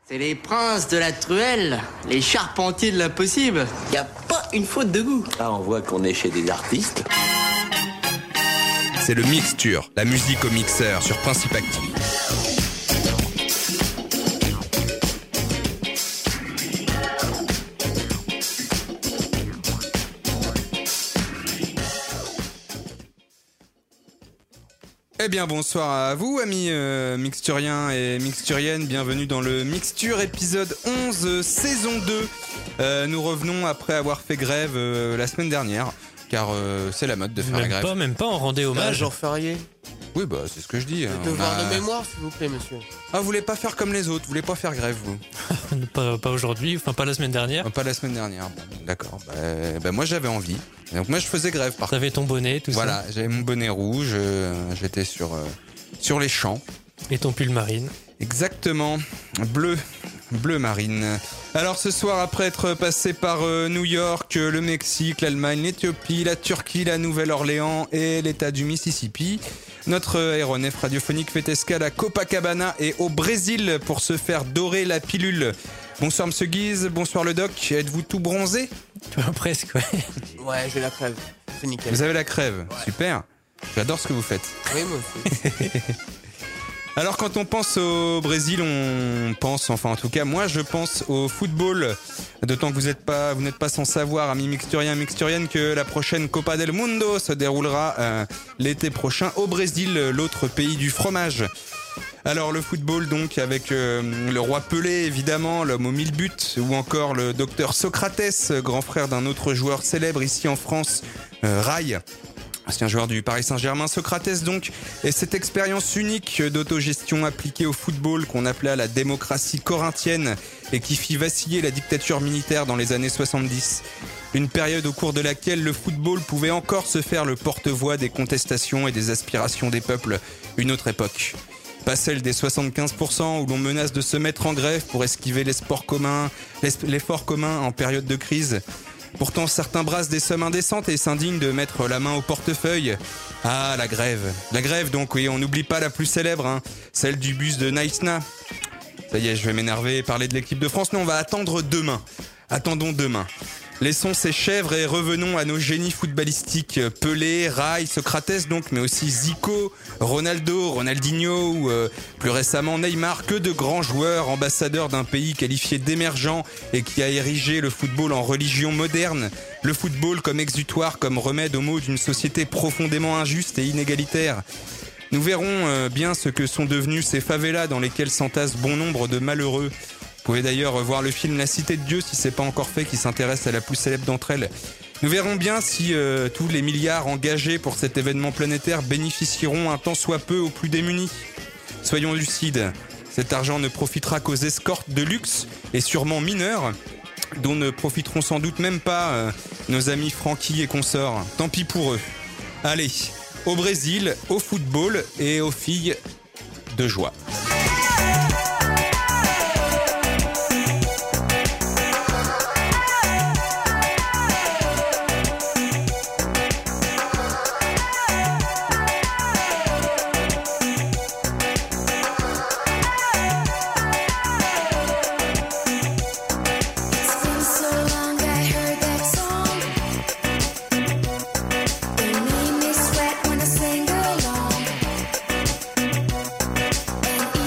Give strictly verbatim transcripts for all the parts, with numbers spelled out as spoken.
C'est les princes de la truelle, les charpentiers de l'impossible. Y a pas une faute de goût. Là, on voit qu'on est chez des artistes. C'est le Mixture, la musique au mixeur sur Principe Active. Eh bien bonsoir à vous amis euh, mixturiens et mixturiennes, bienvenue dans le Mixture épisode onze saison deux. Euh, nous revenons après avoir fait grève euh, la semaine dernière, car euh, c'est la mode de faire même la grève. Pas, même pas, on rendait hommage. Un jour férié. Oui bah c'est ce que je dis. Le hein, devoir a... de mémoire s'il vous plaît monsieur. Ah vous voulez pas faire comme les autres, vous voulez pas faire grève vous? pas, pas aujourd'hui, enfin pas la semaine dernière. Pas la semaine dernière, bon, d'accord. Bah, bah moi j'avais envie. Donc moi je faisais grève par contre. T'avais ton bonnet, tout voilà, ça. Voilà, j'avais mon bonnet rouge, euh, j'étais sur, euh, sur les champs. Et ton pull marine. Exactement, bleu, bleu marine. Alors ce soir, après être passé par euh, New York, le Mexique, l'Allemagne, l'Éthiopie, la Turquie, la Nouvelle-Orléans et l'État du Mississippi, notre aéronef radiophonique fait escale à Copacabana et au Brésil pour se faire dorer la pilule. Bonsoir Monsieur Guise, bonsoir le doc, êtes-vous tout bronzé? Presque, ouais. Ouais, j'ai la crève, c'est nickel. Vous avez la crève, ouais. Super. J'adore ce que vous faites. Oui, moi aussi. Alors quand on pense au Brésil, on pense, enfin en tout cas moi je pense au football. D'autant que vous n'êtes pas, vous n'êtes pas sans savoir, amis mixturiens et mixturiennes, que la prochaine Copa del Mundo se déroulera euh, l'été prochain au Brésil, l'autre pays du fromage. Alors le football donc avec euh, le roi Pelé évidemment, l'homme aux mille buts, ou encore le docteur Socrates, grand frère d'un autre joueur célèbre ici en France, euh, Rai. C'est un joueur du Paris Saint-Germain, Socrates donc, et cette expérience unique d'autogestion appliquée au football qu'on appelait la démocratie corinthienne et qui fit vaciller la dictature militaire dans les années soixante-dix. Une période au cours de laquelle le football pouvait encore se faire le porte-voix des contestations et des aspirations des peuples. Une autre époque. Pas celle des soixante-quinze pour cent où l'on menace de se mettre en grève pour esquiver les sports communs, l'effort commun en période de crise. Pourtant, certains brassent des sommes indécentes et s'indignent de mettre la main au portefeuille. Ah, la grève. La grève, donc, oui, on n'oublie pas la plus célèbre, hein, celle du bus de Naïsna. Ça y est, je vais m'énerver et parler de l'équipe de France. Non, on va attendre demain. Attendons demain. Laissons ces chèvres et revenons à nos génies footballistiques. Pelé, Rai, Socrates donc, mais aussi Zico, Ronaldo, Ronaldinho ou euh, plus récemment Neymar. Que de grands joueurs, ambassadeurs d'un pays qualifié d'émergent et qui a érigé le football en religion moderne. Le football comme exutoire, comme remède aux maux d'une société profondément injuste et inégalitaire. Nous verrons euh, bien ce que sont devenus ces favelas dans lesquelles s'entassent bon nombre de malheureux. Vous pouvez d'ailleurs voir le film La Cité de Dieu si c'est pas encore fait, qui s'intéresse à la plus célèbre d'entre elles. Nous verrons bien si euh, tous les milliards engagés pour cet événement planétaire bénéficieront un tant soit peu aux plus démunis. Soyons lucides, cet argent ne profitera qu'aux escortes de luxe et sûrement mineurs, dont ne profiteront sans doute même pas euh, nos amis Francky et consorts. Tant pis pour eux. Allez, au Brésil, au football et aux filles de joie. When I sing along, and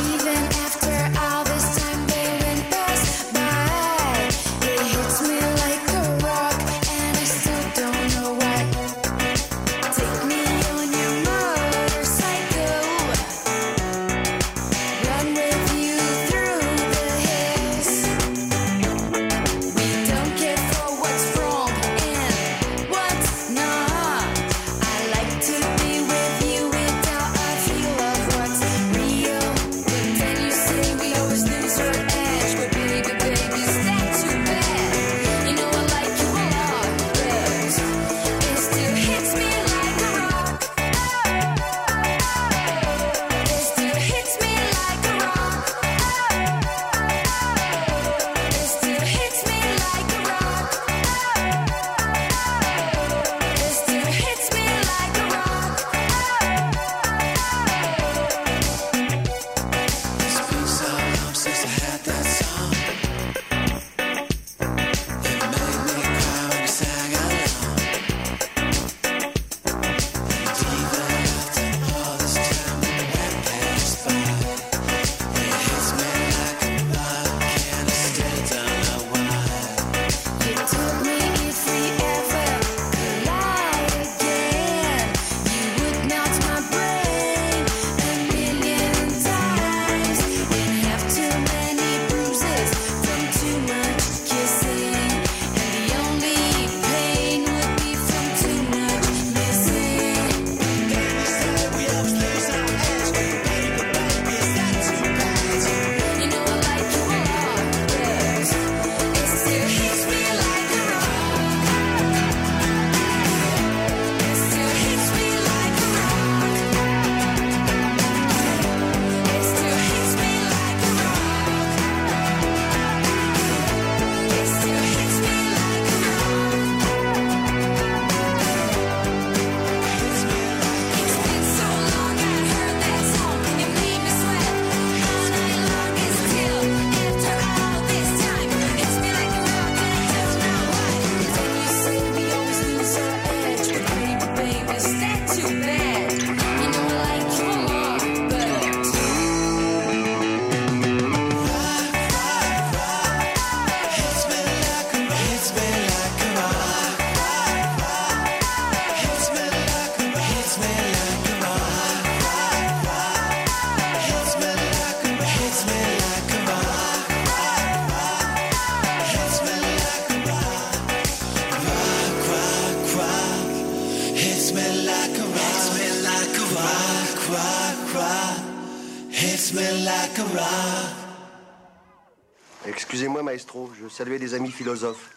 Excusez-moi, maestro, je saluais des amis philosophes.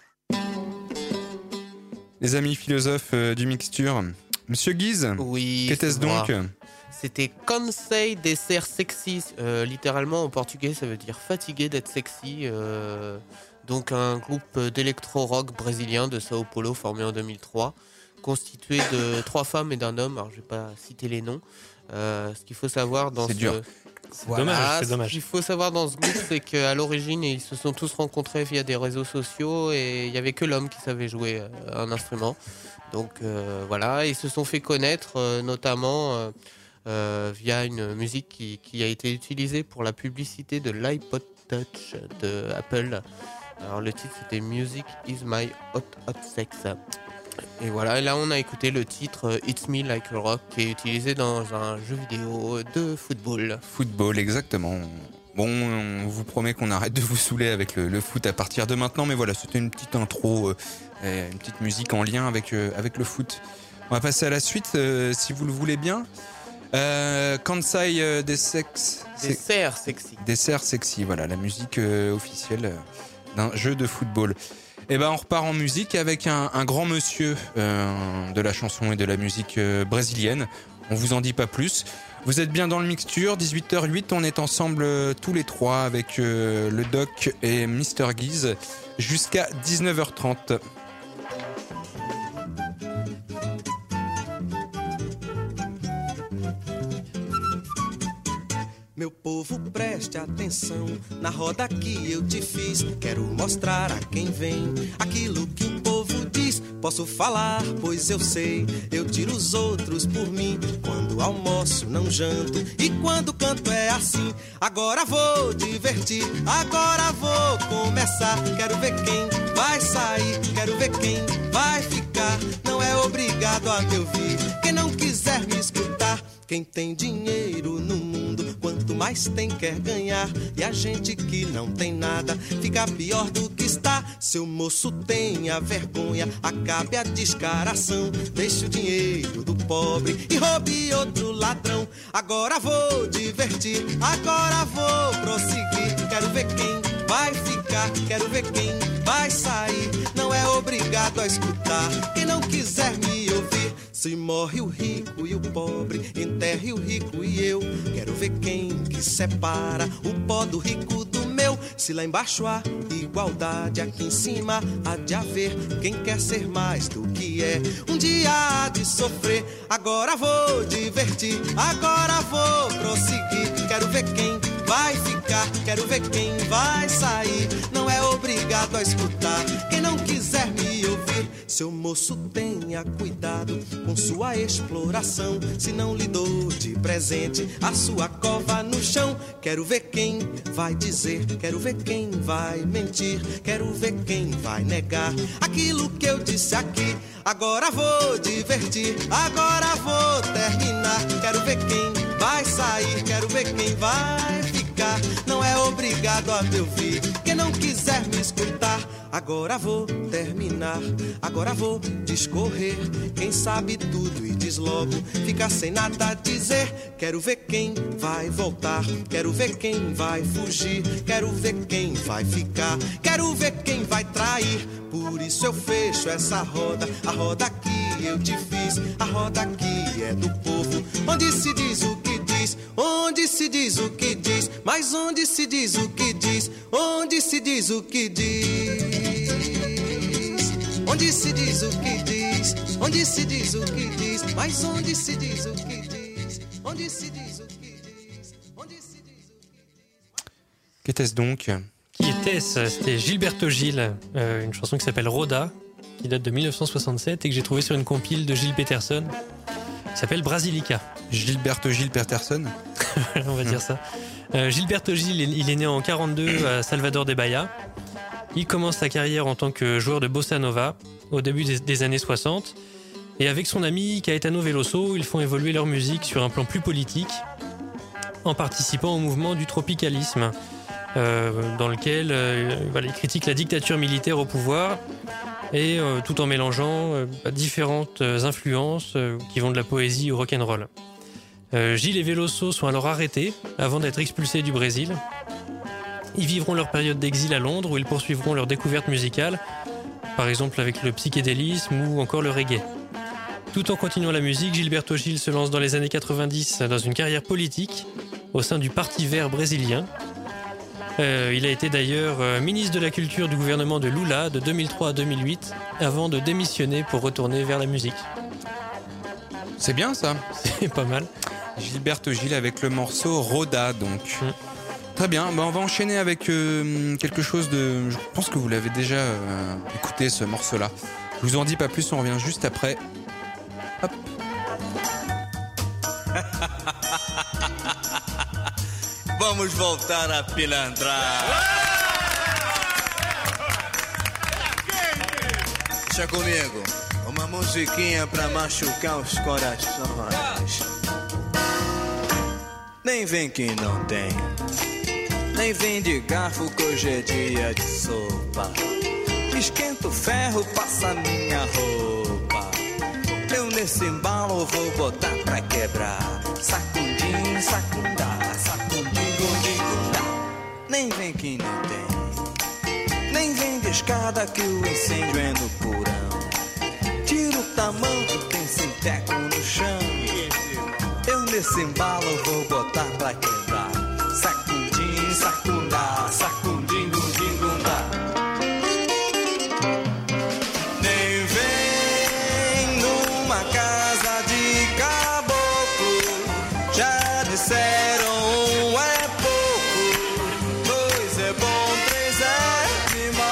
Les amis philosophes euh, du Mixture. Monsieur Guise, Oui. qu'était-ce c'est moi. donc? C'était Cansei de ser sexy. Euh, littéralement en portugais, ça veut dire fatigué d'être sexy. Euh, donc un groupe d'électro-rock brésilien de Sao Paulo formé en deux mille trois, constitué de trois femmes et d'un homme. Alors je vais pas citer les noms. Euh, ce qu'il faut savoir dans C'est ce dur. C'est Voilà, dommage, c'est ce dommage. qu'il faut savoir dans ce groupe, c'est qu'à l'origine, ils se sont tous rencontrés via des réseaux sociaux et il n'y avait que l'homme qui savait jouer euh, un instrument. Donc euh, voilà, ils se sont fait connaître euh, notamment euh, euh, via une musique qui, qui a été utilisée pour la publicité de l'iPod Touch de Apple. Alors le titre c'était Music is my hot hot sex. Et voilà, et là on a écouté le titre euh, It's Me Like a Rock qui est utilisé dans un jeu vidéo de football. Football, exactement. Bon, on vous promet qu'on arrête de vous saouler avec le, le foot à partir de maintenant, mais voilà, c'était une petite intro, euh, une petite musique en lien avec, euh, avec le foot. On va passer à la suite, euh, si vous le voulez bien. Euh, Kansai euh, des sex... Des serres sexy. Dessert sexy, voilà, la musique euh, officielle euh, d'un jeu de football. Et ben on repart en musique avec un, un grand monsieur euh, de la chanson et de la musique euh, brésilienne. On vous en dit pas plus. Vous êtes bien dans le Mixture, dix-huit heures huit, on est ensemble euh, tous les trois avec euh, le Doc et Mister Guise jusqu'à dix-neuf heures trente. Meu povo, preste atenção na roda que eu te fiz. Quero mostrar a quem vem aquilo que o povo diz. Posso falar, pois eu sei. Eu tiro os outros por mim. Quando almoço, não janto. E quando canto é assim. Agora vou divertir. Agora vou começar. Quero ver quem vai sair. Quero ver quem vai ficar. Não é obrigado a me ouvir. Quem não quiser me escutar. Quem tem dinheiro no mundo, quanto mais tem quer ganhar. E a gente que não tem nada, fica pior do que está. Seu moço tenha vergonha, acabe a descaração. Deixe o dinheiro do pobre e roube outro ladrão. Agora vou divertir, agora vou prosseguir. Quero ver quem vai ficar, quero ver quem vai sair. Não é obrigado a escutar, quem não quiser me ouvir. Se morre o rico e o pobre, enterre o rico e eu. Quero ver quem que separa o pó do rico do meu. Se lá embaixo há igualdade, aqui em cima há de haver quem quer ser mais do que é. Um dia há de sofrer, agora vou divertir, agora vou prosseguir. Quero ver quem vai ficar, quero ver quem vai sair. Não é obrigado a escutar, quem não quiser me ouvir. Seu moço tenha cuidado com sua exploração, se não lhe dou de presente a sua cova no chão. Quero ver quem vai dizer, quero ver quem vai mentir, quero ver quem vai negar aquilo que eu disse aqui. Agora vou divertir, agora vou terminar. Quero ver quem vai sair, quero ver quem vai ficar. Não é obrigado a me ouvir, quem não quiser me escutar. Agora vou terminar, agora vou discorrer. Quem sabe tudo e diz logo, fica sem nada a dizer. Quero ver quem vai voltar, quero ver quem vai fugir, quero ver quem vai ficar, quero ver quem vai trair. Por isso eu fecho essa roda, a roda que eu te fiz, a roda que é do povo, onde se diz o que diz, onde se diz o que diz, mas onde se diz o que diz, onde se diz o que diz. Onde se diz o que diz, onde se diz o que diz, mas onde se diz o que diz, onde se diz o que diz, onde se diz o que diz. Qu'était-ce donc? Qui était-ce? C'était Gilberto Gil, euh, une chanson qui s'appelle Roda, qui date de dix-neuf cent soixante-sept et que j'ai trouvé sur une compile de Gil Peterson, qui s'appelle Brasilica. Gilberto Gil Peterson. On va dire ça. Euh, Gilberto Gil, il est né en quarante-deux à Salvador de Bahia. Il commence sa carrière en tant que joueur de bossa nova au début des, des années soixante. Et avec son ami Caetano Veloso, ils font évoluer leur musique sur un plan plus politique en participant au mouvement du tropicalisme, euh, dans lequel euh, voilà, ils critiquent la dictature militaire au pouvoir et euh, tout en mélangeant euh, différentes influences euh, qui vont de la poésie au rock'n'roll. Euh, Gil et Veloso sont alors arrêtés avant d'être expulsés du Brésil. Ils vivront leur période d'exil à Londres où ils poursuivront leur découverte musicale, par exemple avec le psychédélisme ou encore le reggae. Tout en continuant la musique, Gilberto Gil se lance dans les années quatre-vingt-dix dans une carrière politique au sein du Parti vert brésilien. Euh, il a été d'ailleurs euh, ministre de la Culture du gouvernement de Lula de deux mille trois à deux mille huit avant de démissionner pour retourner vers la musique. C'est bien ça. C'est pas mal. Gilberto Gil avec le morceau Roda donc. Mm. Très bien, bah, on va enchaîner avec euh, quelque chose de... Je pense que vous l'avez déjà euh, écouté ce morceau-là. Je vous en dis pas plus, on revient juste après. Hop. Vamos voltar a pilantrar. Deixa comigo, uma musiquinha pra machucar os corações. Nem vem que não tem, nem vem de garfo que hoje é dia de sopa. Esquenta o ferro, passa minha roupa. Eu nesse embalo vou botar pra quebrar. Sacundim, sacundá, sacundim, gundim, gundá. Nem vem que não tem, nem vem de escada que o incêndio é no porão. Tira o tamanco, tem sinteco no chão. Eu nesse embalo vou botar pra quebrar. Sacundim, sacundá, sacundim, gundim, gundá. Nem vem numa casa de caboclo. Já disseram um é pouco, dois é bom, três é demais.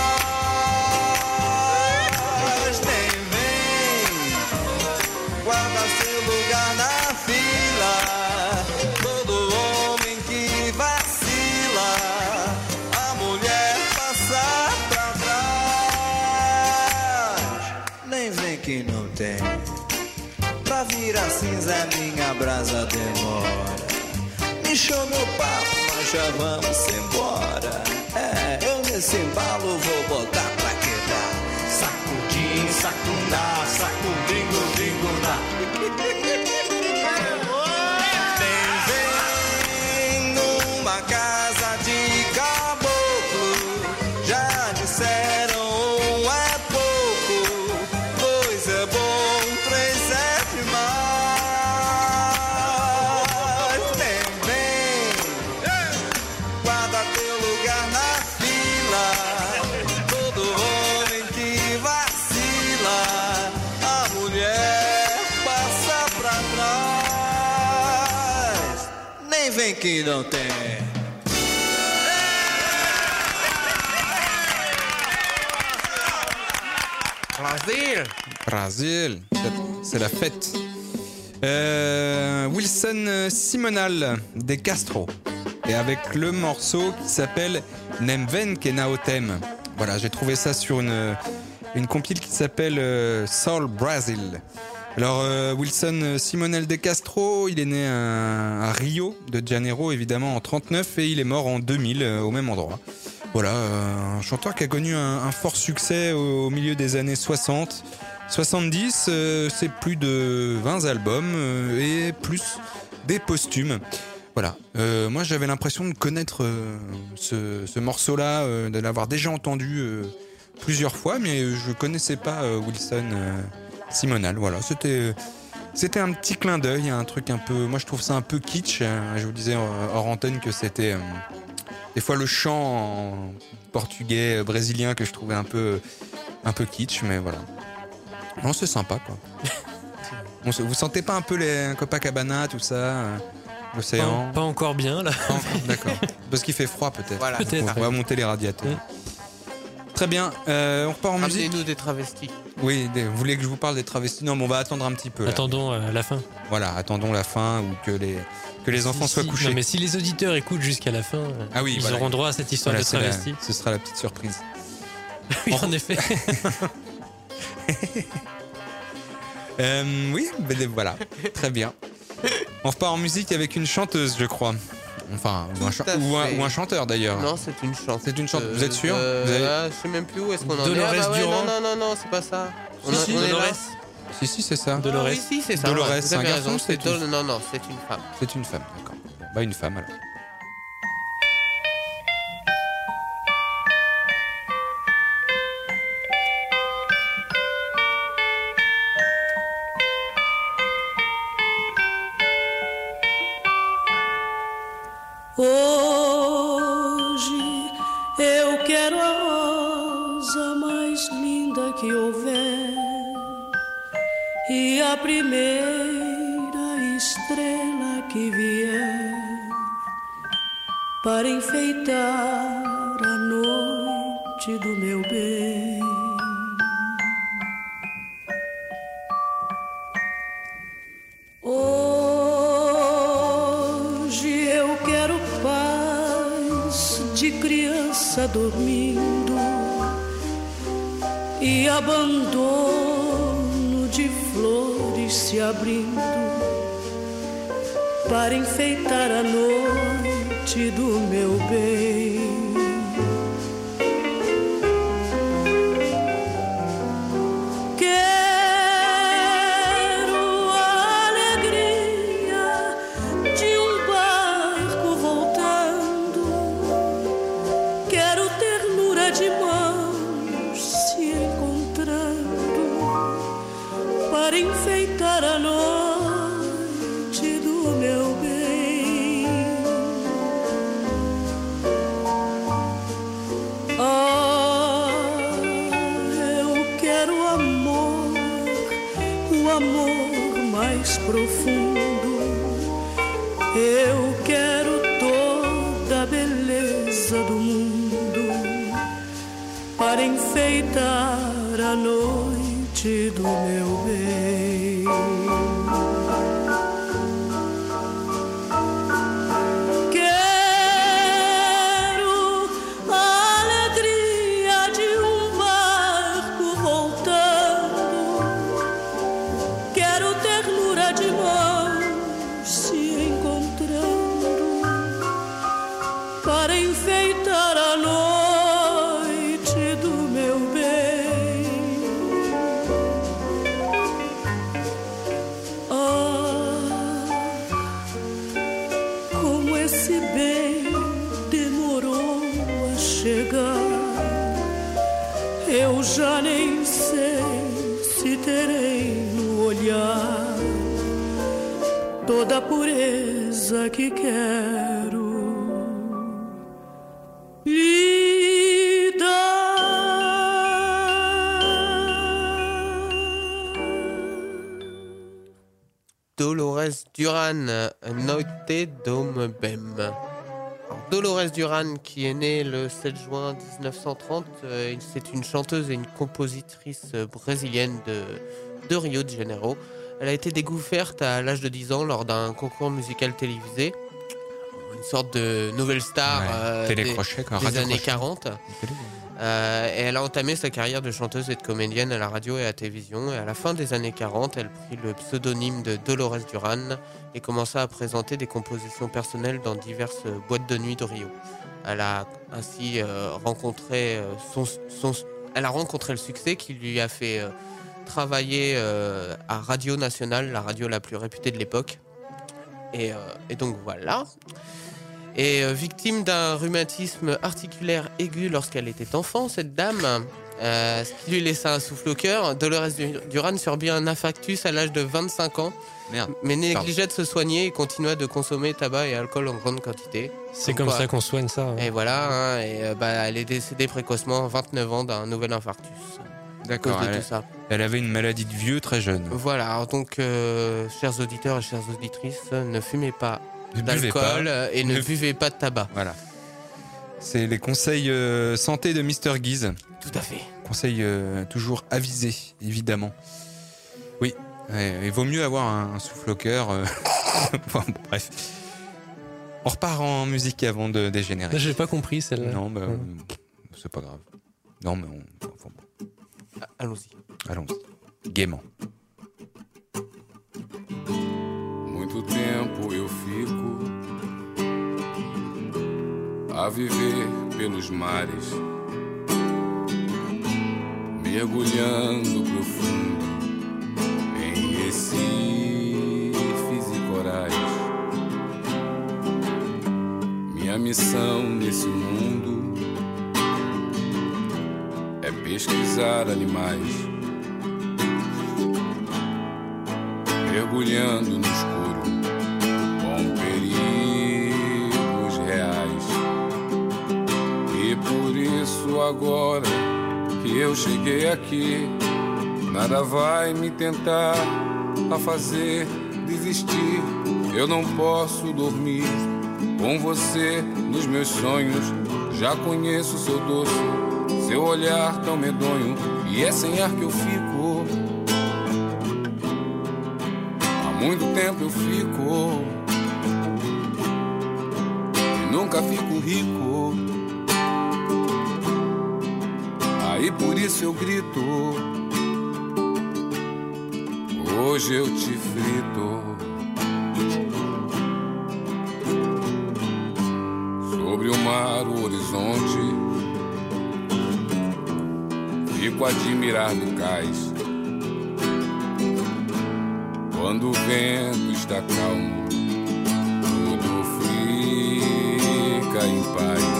Nem vem, guarda seu lugar na fila. Todo homem que vacila, a mulher passa pra trás. Nem vem que não tem, pra virar cinza minha brasa demora. Inchou meu papo, nós já vamos embora. É, eu nesse embalo vou botar pra quebrar. Sacudim, sacundá, sacudim, gundim, gundá. Nem vem numa casa de caboclo. Já disseram um é pouco, dois é bom, três é demais. Nem vem, guarda teu lugar na fila. Todo homem que vacila, a mulher passa pra trás. Nem vem que não tem. Brasil. Brasil, c'est la fête. Euh, Wilson Simonal de Castro. Et avec le morceau qui s'appelle Nem ven que naotem. Voilà, j'ai trouvé ça sur une, une compile qui s'appelle euh, Soul Brazil. Alors euh, Wilson Simonal de Castro, il est né à, à Rio de Janeiro évidemment en trente-neuf et il est mort en deux mille euh, au même endroit. Voilà, euh, un chanteur qui a connu un, un fort succès au, au milieu des années soixante. soixante-dix, euh, c'est plus de vingt albums euh, et plus des posthumes. Voilà, euh, moi j'avais l'impression de connaître euh, ce, ce morceau-là, euh, de l'avoir déjà entendu euh, plusieurs fois, mais je connaissais pas euh, Wilson euh, Simonal. Voilà, c'était c'était un petit clin d'œil, un truc un peu. Moi je trouve ça un peu kitsch. Hein. Je vous disais hors antenne que c'était euh, des fois le chant en portugais euh, brésilien que je trouvais un peu un peu kitsch, mais voilà. Non, c'est sympa quoi. Bon, vous sentez pas un peu les Copacabana, tout ça? euh... L'océan. Pas, pas encore bien là. Pas encore, d'accord. Parce qu'il fait froid peut-être. Voilà. Peut-être. On va monter les radiateurs. Mmh. Très bien. Euh, on repart en musique. Amenez-nous des travestis. Oui, des- vous voulez que je vous parle des travestis? Non, mais on va attendre un petit peu. là. Attendons euh, la fin. Voilà, attendons la fin ou que les que les enfants Si- soient si- couchés. Non, mais si les auditeurs écoutent jusqu'à la fin, euh, Ah oui, ils voilà. auront droit à cette histoire Voilà, de c'est la- travesti. ce sera la petite surprise. Oui, en effet. Euh, oui, ben, voilà, très bien. On repart en musique avec une chanteuse, je crois. Enfin, ou un, Tout cha- à ou un- fait. ou un chanteur d'ailleurs. Non, c'est une chanteuse. C'est une chanteuse. Vous êtes sûr? Euh, Vous avez- ah, Je sais même plus où est-ce qu'on en Dolores est. Ah, bah ouais, Durand. non, non, non, non, c'est pas ça. On, Si, a- si, on est là. Dolores. Si, si, c'est ça. Dolores. Ah oui, si, c'est ça. Dolores, ouais, vous c'est un avez garçon, raison, c'est c'est une- Dol- Non, non, c'est une femme. C'est une femme, d'accord. Bon, bah, une femme alors. Eu quero a rosa mais linda que houver e a primeira estrela que vier para enfeitar a noite do meu bem. Hoje eu quero paz de criança dormindo e abandono de flores se abrindo para enfeitar a noite do meu bem. Profundo, eu quero toda a beleza do mundo para enfeitar a noite do meu bem. Quero a alegria de um barco voltando, quero ternura de mãos se encontrando para enfeitar a noite do meu bem. Ah, como esse bem demorou a chegar, eu já nem sei se terei no olhar toda a pureza que quero lhe dar. Dolores Duran, Noite do Bem. Dolores Duran, qui est née le sept juin dix-neuf cent trente, euh, c'est une chanteuse et une compositrice brésilienne de, de Rio de Janeiro. Elle a été découverte à l'âge de dix ans lors d'un concours musical télévisé, une sorte de nouvelle star ouais, euh, des, des années quarante. Euh, et elle a entamé sa carrière de chanteuse et de comédienne à la radio et à la télévision. Et à la fin des années quarante, elle prit le pseudonyme de Dolores Duran et commença à présenter des compositions personnelles dans diverses boîtes de nuit de Rio. Elle a ainsi euh, rencontré euh, son, son, elle a rencontré le succès qui lui a fait euh, travailler euh, à Radio Nationale, la radio la plus réputée de l'époque. Et, euh, et donc voilà. Et euh, victime d'un rhumatisme articulaire aigu lorsqu'elle était enfant, cette dame, euh, ce qui lui laissa un souffle au cœur, Dolores Duran subit un infarctus à l'âge de vingt-cinq ans. Merde. Mais négligeait de se soigner et continua de consommer tabac et alcool en grande quantité. C'est comme, comme ça qu'on soigne ça. Hein. Et voilà, hein, et, euh, bah, elle est décédée précocement, vingt-neuf ans, d'un nouvel infarctus. D'accord, elle, tout ça. Elle avait une maladie de vieux très jeune. Voilà, alors donc, euh, chers auditeurs et chères auditrices, ne fumez pas d'alcool et ne, ne buvez pas de tabac. Voilà. C'est les conseils euh, santé de mister Guise. Tout à fait. Conseils euh, toujours avisés, évidemment. Oui, ouais, il vaut mieux avoir un, un souffle au cœur. Euh... bon, bref. On repart en musique avant de dégénérer. J'ai pas compris celle-là. Non, bah, ouais. C'est pas grave. Non, mais on... Enfin, bon. Allons-y. Allons-y. Gaiement. Muito tempo eu fico a viver pelos mares, mergulhando profundo em recifes e corais. Minha missão nesse mundo é pesquisar animais, mergulhando no escuro com perigos reais. E por isso agora que eu cheguei aqui, nada vai me tentar a fazer desistir. Eu não posso dormir com você nos meus sonhos. Já conheço seu doce, seu olhar tão medonho, e é sem ar que eu fico. Há muito tempo eu fico e nunca fico rico. Aí por isso eu grito, hoje eu te frito. Sobre o mar, o horizonte, fico a admirar do cais. Quando o vento está calmo, tudo fica em paz.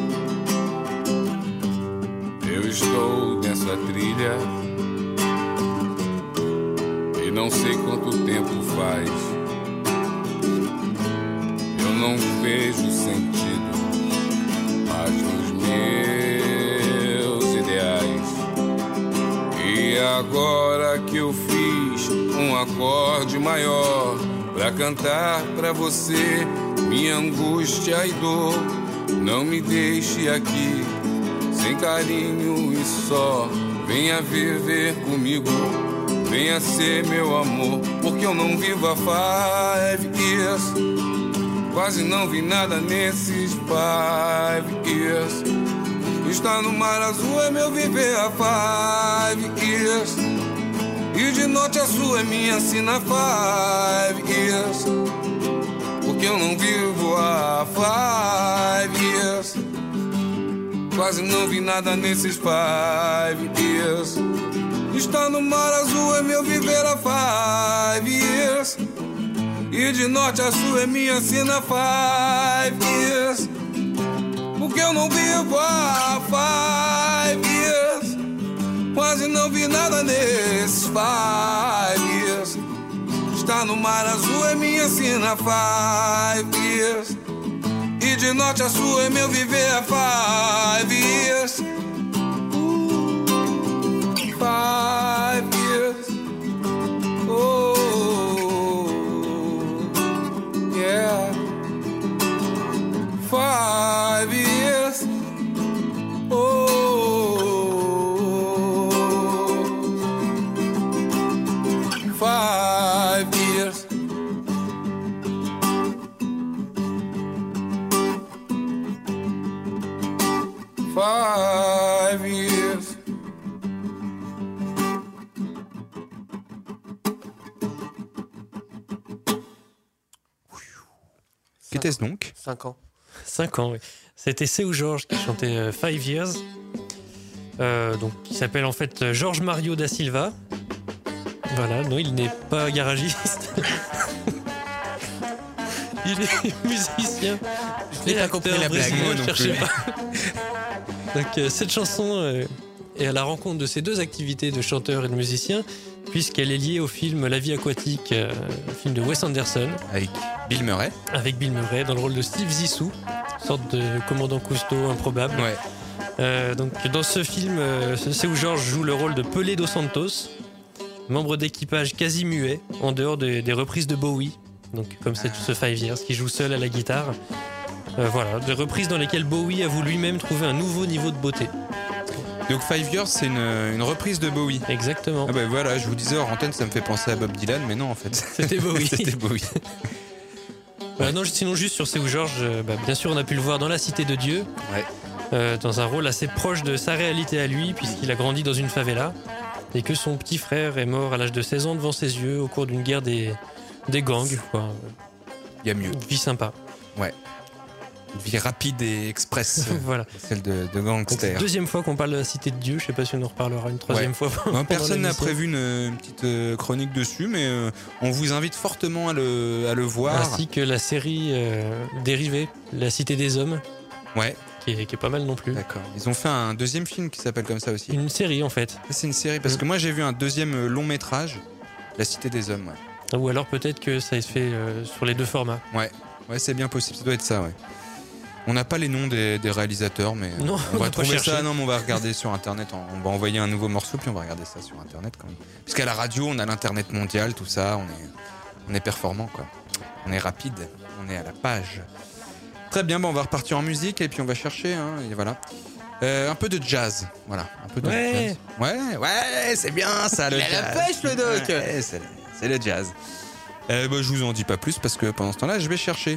Eu estou nessa trilha e não sei quanto tempo faz. Eu não vejo sentido mais nos meus ideais. E agora que eu fiz um acorde maior pra cantar pra você minha angústia e dor, não me deixe aqui sem carinho e só. Venha viver comigo, venha ser meu amor, porque eu não vivo há five years. Quase não vi nada nesses five years. Estar no mar azul é meu viver há five years. E de norte a sul é minha sina five years. Porque eu não vivo há five years. Quase não vi nada nesses five years. Estar no mar azul é meu viver há five years. E de norte a sul é minha sina five years. Porque eu não vivo há five years. Quase não vi nada nesses five years. Estar no mar azul é minha sina five years. E de norte a sul é meu viver há five years. Five years. Oh. Yeah, five years. Oh, five years. Five years. Qu'était-ce donc? Cinq ans. Cinq ans, oui. C'était Seu Jorge qui chantait euh, Five Years. Euh, donc, qui s'appelle en fait Jorge Mario da Silva. Voilà, non, il n'est pas garagiste. Il est musicien. Je n'ai pas compris la blague. Moi non cherchez plus. pas. Donc, euh, cette chanson euh, est à la rencontre de ces deux activités de chanteur et de musicien, puisqu'elle est liée au film La vie aquatique, euh, film de Wes Anderson. Avec Bill Murray. Avec Bill Murray, dans le rôle de Steve Zissou, sorte de commandant Cousteau improbable. Ouais. Euh, donc, dans ce film, euh, Seu Jorge joue le rôle de Pelé dos Santos, membre d'équipage quasi muet, en dehors de- des reprises de Bowie. Donc, comme c'est ce Five Years, qui joue seul à la guitare. Euh, voilà, des reprises dans lesquelles Bowie avoue lui-même trouver un nouveau niveau de beauté. Donc Five Years, c'est une, une reprise de Bowie. Exactement. Ah bah voilà, je vous disais hors antenne, ça me fait penser à Bob Dylan, mais non en fait. C'était Bowie. C'était Bowie. Voilà, non, sinon, juste sur Seu Jorge, euh, bah, bien sûr, on a pu le voir dans La Cité de Dieu, Ouais. euh, dans un rôle assez proche de sa réalité à lui, puisqu'il a grandi dans une favela, et que son petit frère est mort à l'âge de seize ans devant ses yeux au cours d'une guerre des, des gangs. Quoi. Il y a mieux. Une vie sympa. Ouais. Une vie rapide et express. Voilà. Celle de, de Donc, c'est gangster. la deuxième fois qu'on parle de La Cité de Dieu. Je sais pas si on en reparlera une troisième Ouais. fois. Non, pendant personne n'a l'émission. prévu une, une petite euh, chronique dessus, mais euh, on vous invite fortement à le, à le voir. Ainsi que la série euh, dérivée, La Cité des Hommes, Ouais, qui est, qui est pas mal non plus. d'accord. Ils ont fait un deuxième film qui s'appelle comme ça aussi. Une série en fait. Ça, c'est une série, parce que moi j'ai vu un deuxième euh, long métrage, La Cité des Hommes, ouais. Ou alors peut-être que ça se fait euh, sur les deux formats. Ouais, ouais, c'est bien possible, ça doit être ça, ouais. On n'a pas les noms des, des réalisateurs, mais Non, on on va va trouver pas ça. chercher. Non, mais on va regarder sur Internet. On va envoyer un nouveau morceau, puis on va regarder ça sur Internet quand même. Parce qu'à la radio, on a l'Internet mondial, tout ça. On est, on est performant, quoi. On est rapide. On est à la page. Très bien, bon, on va repartir en musique et puis on va chercher. Hein, et voilà. Euh, un peu de jazz, voilà. Un peu de Ouais. jazz. Ouais, ouais, c'est bien ça, le Il a jazz. la pêche, le doc. Ouais, c'est, c'est le jazz. Euh, bah, je vous en dis pas plus parce que pendant ce temps-là, je vais chercher.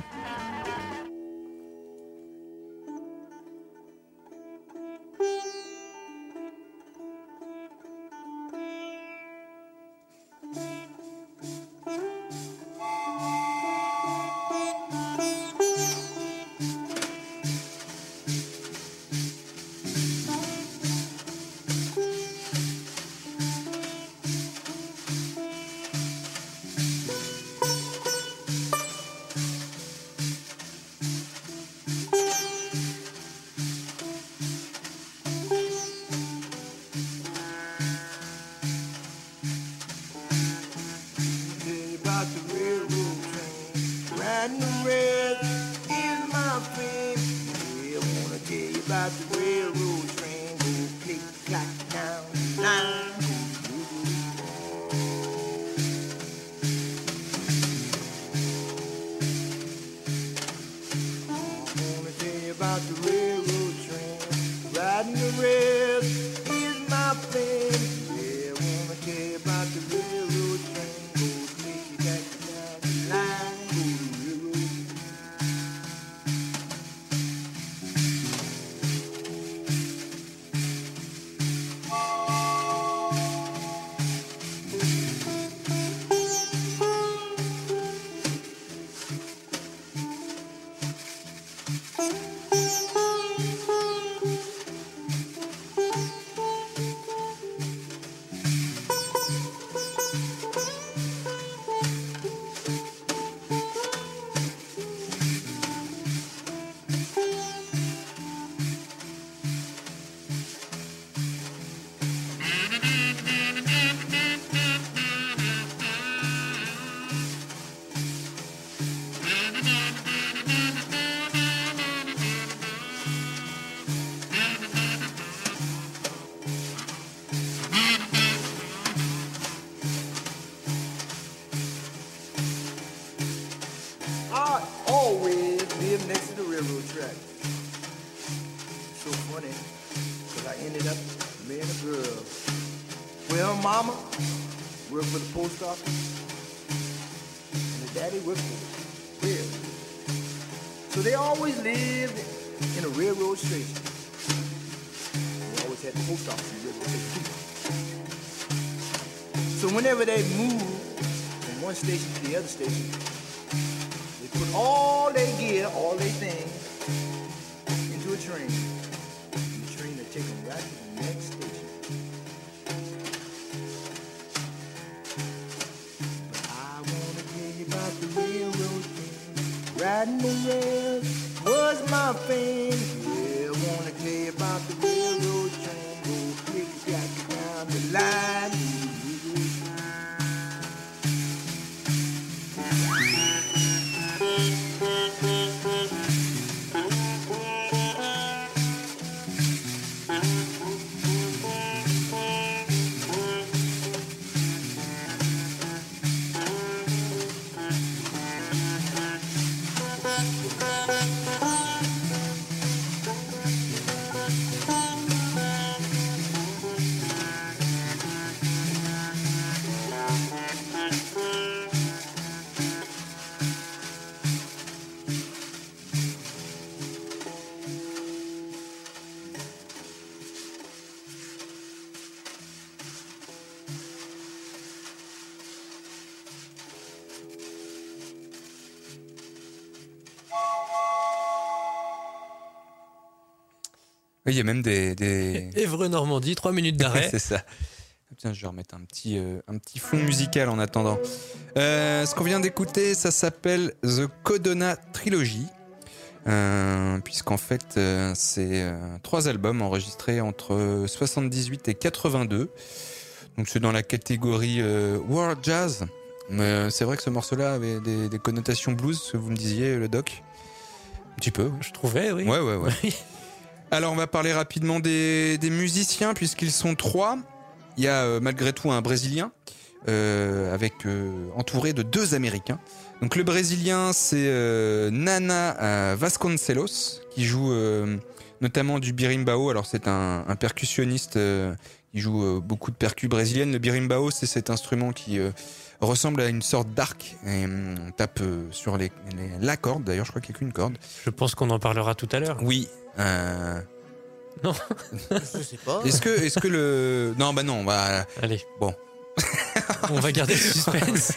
Whenever they move from one station to the other station, they put all their gear, all their things into a train. And the train will take them right to the next station. But I want to tell you about the railroad train. Riding the rails was my thing. Yeah, I want to tell you about the railroad train. Go click-clack down the line. Oui, il y a même des... des... Évreux-Normandie, trois minutes d'arrêt. C'est ça. Tiens, je vais remettre un petit, euh, un petit fond musical en attendant. Euh, ce qu'on vient d'écouter, ça s'appelle The Codona Trilogy. Euh, puisqu'en fait, euh, c'est euh, trois albums enregistrés entre soixante-dix-huit et quatre-vingt-deux. Donc c'est dans la catégorie euh, World Jazz. Mais c'est vrai que ce morceau-là avait des, des connotations blues, ce que vous me disiez, le doc. Tu peux, oui. Je trouvais, oui. Ouais, ouais, ouais. Alors, on va parler rapidement des, des musiciens, puisqu'ils sont trois. Il y a euh, malgré tout un Brésilien, euh, avec euh, entouré de deux Américains. Donc, le Brésilien, c'est euh, Nana euh, Vasconcelos, qui joue euh, notamment du berimbau. Alors, c'est un, un percussionniste euh, qui joue euh, beaucoup de percus brésiliennes. Le berimbau, c'est cet instrument qui euh, ressemble à une sorte d'arc. Et on tape euh, sur les, les, la corde. D'ailleurs, je crois qu'il n'y a qu'une corde. Je pense qu'on en parlera tout à l'heure. Oui. Euh... Non. Je sais pas. Est-ce que, est-ce que le... Non, bah non, on va... Allez. Bon. On va garder le suspense.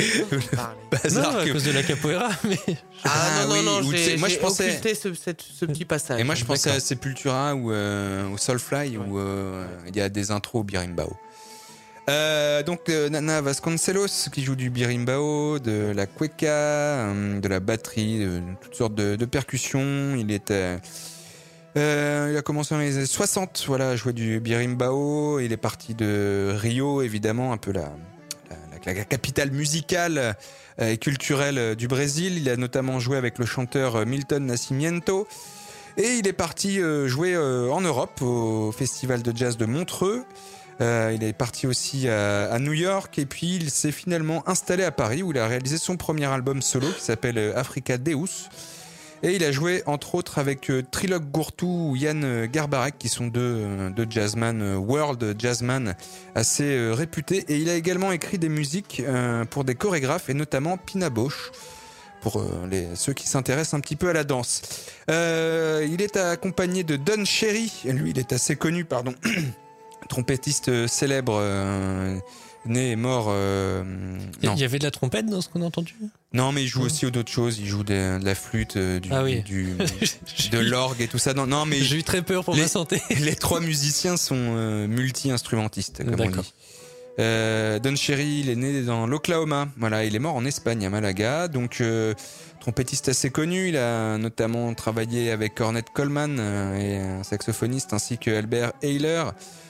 Bazar non, à que- cause de la capoeira, mais... Ah, non, oui, non, non, ou tu j'ai, sais, moi, j'ai je pensais- occulté ce, cette- ce petit passage. Et moi, je pensais D'accord. à Sepultura ou euh, au Soulfly, où euh, il y a des intros au berimbau. Euh, donc, euh, Nana Vasconcelos, qui joue du berimbau, de la cueca, euh, de la batterie, de, toutes sortes de, de percussions. Il était... Euh, il a commencé dans les années soixante, voilà, à jouer du berimbau. Il est parti de Rio, évidemment, un peu la, la, la, la capitale musicale et culturelle du Brésil. Il a notamment joué avec le chanteur Milton Nascimento. Et il est parti euh, jouer euh, en Europe, au Festival de Jazz de Montreux. Euh, il est parti aussi à, à New York. Et puis, il s'est finalement installé à Paris, où il a réalisé son premier album solo, qui s'appelle Africa Deus. Et il a joué entre autres avec euh, Trilok Gourtou ou Yann Garbarek, qui sont deux, euh, deux jazzman, euh, world jazzman assez euh, réputés. Et il a également écrit des musiques euh, pour des chorégraphes, et notamment Pina Bausch, pour euh, les, ceux qui s'intéressent un petit peu à la danse. Euh, il est accompagné de Don Cherry, lui il est assez connu, pardon, trompettiste célèbre, euh, né et mort... Euh, non. Il y avait de la trompette dans ce qu'on a entendu? Non, mais il joue aussi d'autres choses. Il joue de, de la flûte, euh, du, Ah oui. du, de l'orgue et tout ça. Non, non mais J'ai eu très peur pour les, ma santé. les trois musiciens sont euh, multi-instrumentistes, comme on D'accord. dit. Euh, Don Cherry, il est né dans l'Oklahoma. Voilà, il est mort en Espagne, à Malaga. Donc, euh, trompettiste assez connu. Il a notamment travaillé avec Ornette Coleman, euh, et un saxophoniste, ainsi que Albert Ayler.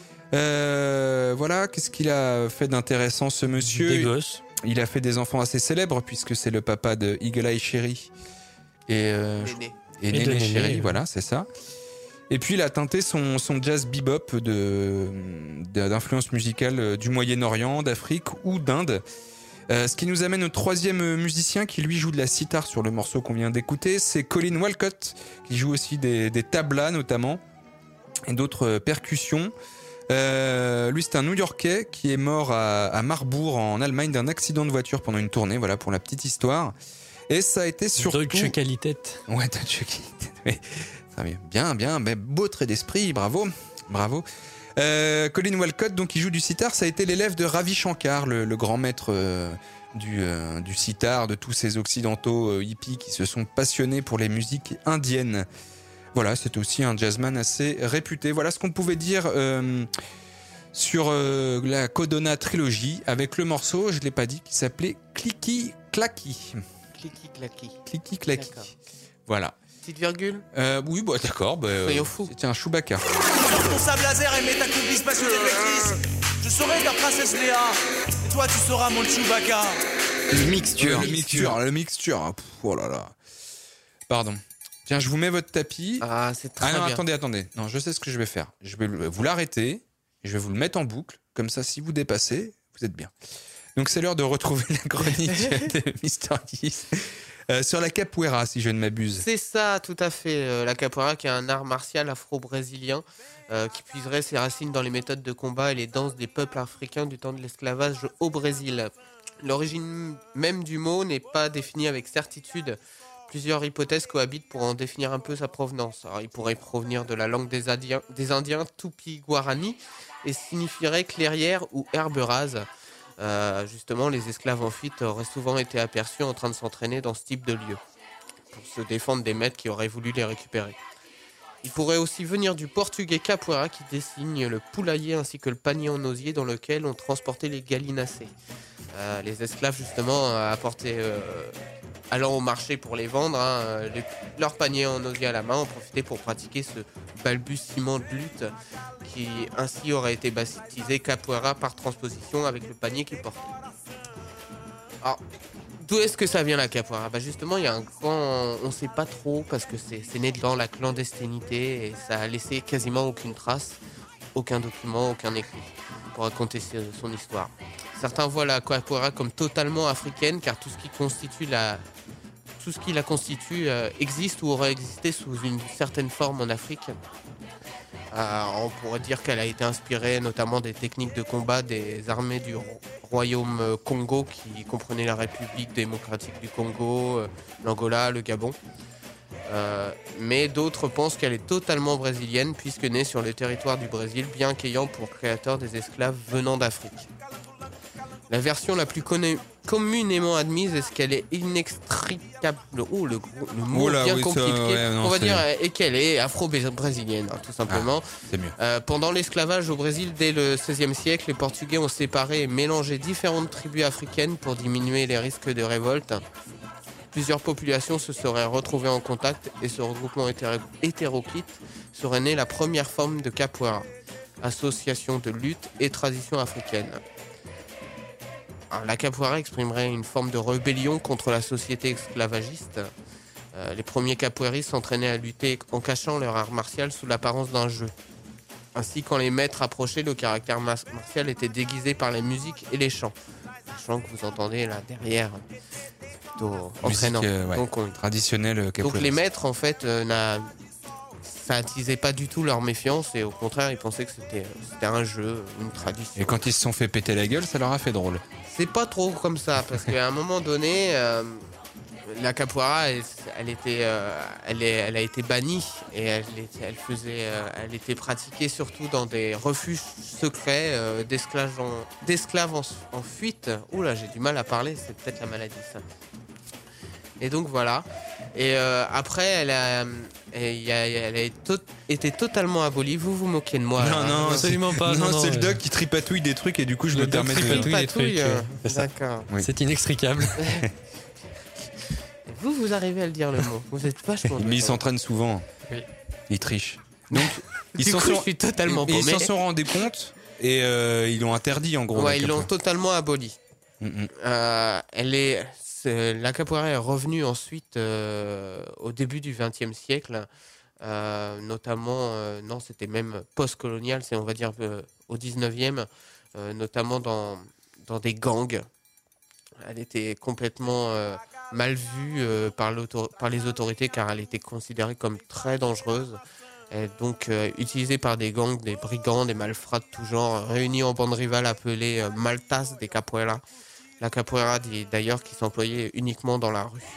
Euh, voilà, qu'est-ce qu'il a fait d'intéressant, ce monsieur? Des gosses. Il a fait des enfants assez célèbres, puisque c'est le papa de Eagle Eye Cherry et, euh, Néné. et Et de Néné Néné, Cherry, oui. voilà, c'est ça. Et puis il a teinté son, son jazz bebop de, d'influence musicale du Moyen-Orient, d'Afrique ou d'Inde. Euh, ce qui nous amène au troisième musicien qui lui joue de la sitar sur le morceau qu'on vient d'écouter, c'est Colin Walcott, qui joue aussi des, des tablas notamment et d'autres percussions. Euh, lui, c'est un New-Yorkais qui est mort à, à Marbourg en Allemagne d'un accident de voiture pendant une tournée. Voilà pour la petite histoire. Et ça a été surtout. Deutsche Qualität. Ouais, Deutsche Qualität. Oui. Très bien, bien, bien, mais beau trait d'esprit, bravo, bravo. Euh, Colin Walcott, donc, qui joue du sitar, ça a été l'élève de Ravi Shankar, le, le grand maître euh, du, euh, du sitar, de tous ces occidentaux euh, hippies qui se sont passionnés pour les musiques indiennes. Voilà, c'est aussi un jazzman assez réputé. Voilà ce qu'on pouvait dire euh, sur euh, la Codona Trilogy avec le morceau, je ne l'ai pas dit, qui s'appelait Clicky Clacky. Clicky clacky. Clicky Clacky. D'accord. Voilà. Petite virgule. Euh, oui, bah, d'accord. Bah, Soyons euh, fous. C'était un Chewbacca. Sors ton sable laser et mets ta coubise parce que t'es bêtise. Je serai ta princesse Léa. Et toi, tu seras mon Chewbacca. Le mixture. le mixture. Le mixture. Pff, oh là là. Pardon. Tiens, je vous mets votre tapis. Ah, c'est très Ah non, bien. attendez, attendez. Non, je sais ce que je vais faire. Je vais le- vous l'arrêter. Et je vais vous le mettre en boucle. Comme ça, si vous dépassez, vous êtes bien. Donc, c'est l'heure de retrouver la chronique de Mister Giz. Euh, sur la capoeira, si je ne m'abuse. C'est ça, tout à fait. Euh, la capoeira, qui est un art martial afro-brésilien euh, qui puiserait ses racines dans les méthodes de combat et les danses des peuples africains du temps de l'esclavage au Brésil. L'origine même du mot n'est pas définie avec certitude. Plusieurs hypothèses cohabitent pour en définir un peu sa provenance. Alors, il pourrait provenir de la langue des Indiens, des Indiens Tupi-Guarani et signifierait clairière ou herbe rase. Euh, justement, les esclaves en fuite auraient souvent été aperçus en train de s'entraîner dans ce type de lieu pour se défendre des maîtres qui auraient voulu les récupérer. Il pourrait aussi venir du portugais capoeira qui désigne le poulailler ainsi que le panier en osier dans lequel on transportait les gallinacés. Euh, les esclaves justement apportaient, euh, allant au marché pour les vendre, hein, les, leur panier en osier à la main, en profitaient pour pratiquer ce balbutiement de lutte qui ainsi aurait été baptisé capoeira par transposition avec le panier qu'ils portaient. Alors, D'où est-ce que ça vient la capoeira? Bah justement, il y a un grand, on sait pas trop parce que c'est, c'est né dans la clandestinité et ça a laissé quasiment aucune trace, aucun document, aucun écrit pour raconter son histoire. Certains voient la capoeira comme totalement africaine car tout ce qui constitue la, tout ce qui la constitue euh, existe ou aurait existé sous une certaine forme en Afrique. Euh, on pourrait dire qu'elle a été inspirée notamment des techniques de combat des armées du royaume Congo qui comprenait la République démocratique du Congo, euh, l'Angola, le Gabon. Euh, mais d'autres pensent qu'elle est totalement brésilienne puisque née sur le territoire du Brésil, bien qu'ayant pour créateur des esclaves venant d'Afrique. La version la plus connue, communément admise est qu'elle est inextricable. Oh, le, le mot oh là, bien oui, compliqué. ça, ouais, non, on va c'est... dire et qu'elle est afro-brésilienne, hein, tout simplement. Ah, c'est mieux. Euh, pendant l'esclavage au Brésil, dès le seizième siècle, les Portugais ont séparé et mélangé différentes tribus africaines pour diminuer les risques de révolte. Plusieurs populations se seraient retrouvées en contact et ce regroupement hétéro- hétéroclite serait né la première forme de capoeira, association de lutte et tradition africaine. Alors, la capoeira exprimerait une forme de rébellion contre la société esclavagiste. Euh, les premiers capoeiristes s'entraînaient à lutter en cachant leur art martial sous l'apparence d'un jeu. Ainsi, quand les maîtres approchaient, le caractère mar- martial était déguisé par les musiques et les chants. Les chants que vous entendez là derrière, plutôt entraînant. Musique, euh, ouais, donc, on... traditionnelle capoeira. donc les maîtres, en fait, euh, n'a... ça attisait pas du tout leur méfiance et au contraire, ils pensaient que c'était, c'était un jeu, une tradition. Et quand ils se sont fait péter la gueule, ça leur a fait drôle. C'est pas trop comme ça, parce qu'à un moment donné, euh, la capoeira, elle, elle était, euh, elle, est, elle a été bannie et elle, était, elle faisait, euh, elle était pratiquée surtout dans des refuges secrets euh, d'esclaves, en, d'esclaves en, en fuite. Ouh là, j'ai du mal à parler, c'est peut-être la maladie ça. Et donc voilà. Et euh, après, elle a, elle a, elle a to- été totalement abolie. Vous vous moquez de moi. Non, là, non, hein. absolument pas. Non, Non, c'est non, le euh, doc qui tripatouille des trucs et du coup je Le me doc permets de... tripatouille. des Patouille, trucs, euh, euh, c'est ça. D'accord. Oui. C'est inextricable. Vous, vous arrivez à le dire le mot. Vous êtes vachement. Mais ils s'entraînent souvent. Oui. Ils trichent. Donc, ils Du s'en coup, sont... je suis totalement Ils paumé. s'en sont rendus compte et euh, ils l'ont interdit en gros. Ouais, la ils l'ont capoeira. totalement abolie. Mm-mm. Euh, elle est, c'est- la capoeira est revenue ensuite euh, au début du vingtième siècle, euh, notamment, euh, non, c'était même post-colonial, c'est on va dire euh, au dix-neuvième, euh, notamment dans, dans des gangs. Elle était complètement euh, mal vue euh, par, l'autor- par les autorités car elle était considérée comme très dangereuse. Elle est donc euh, utilisée par des gangs, des brigands, des malfrats de tout genre, réunis en bande rivale appelée euh, Maltas des Capoeira. La capoeira dit d'ailleurs qui s'employait uniquement dans la rue.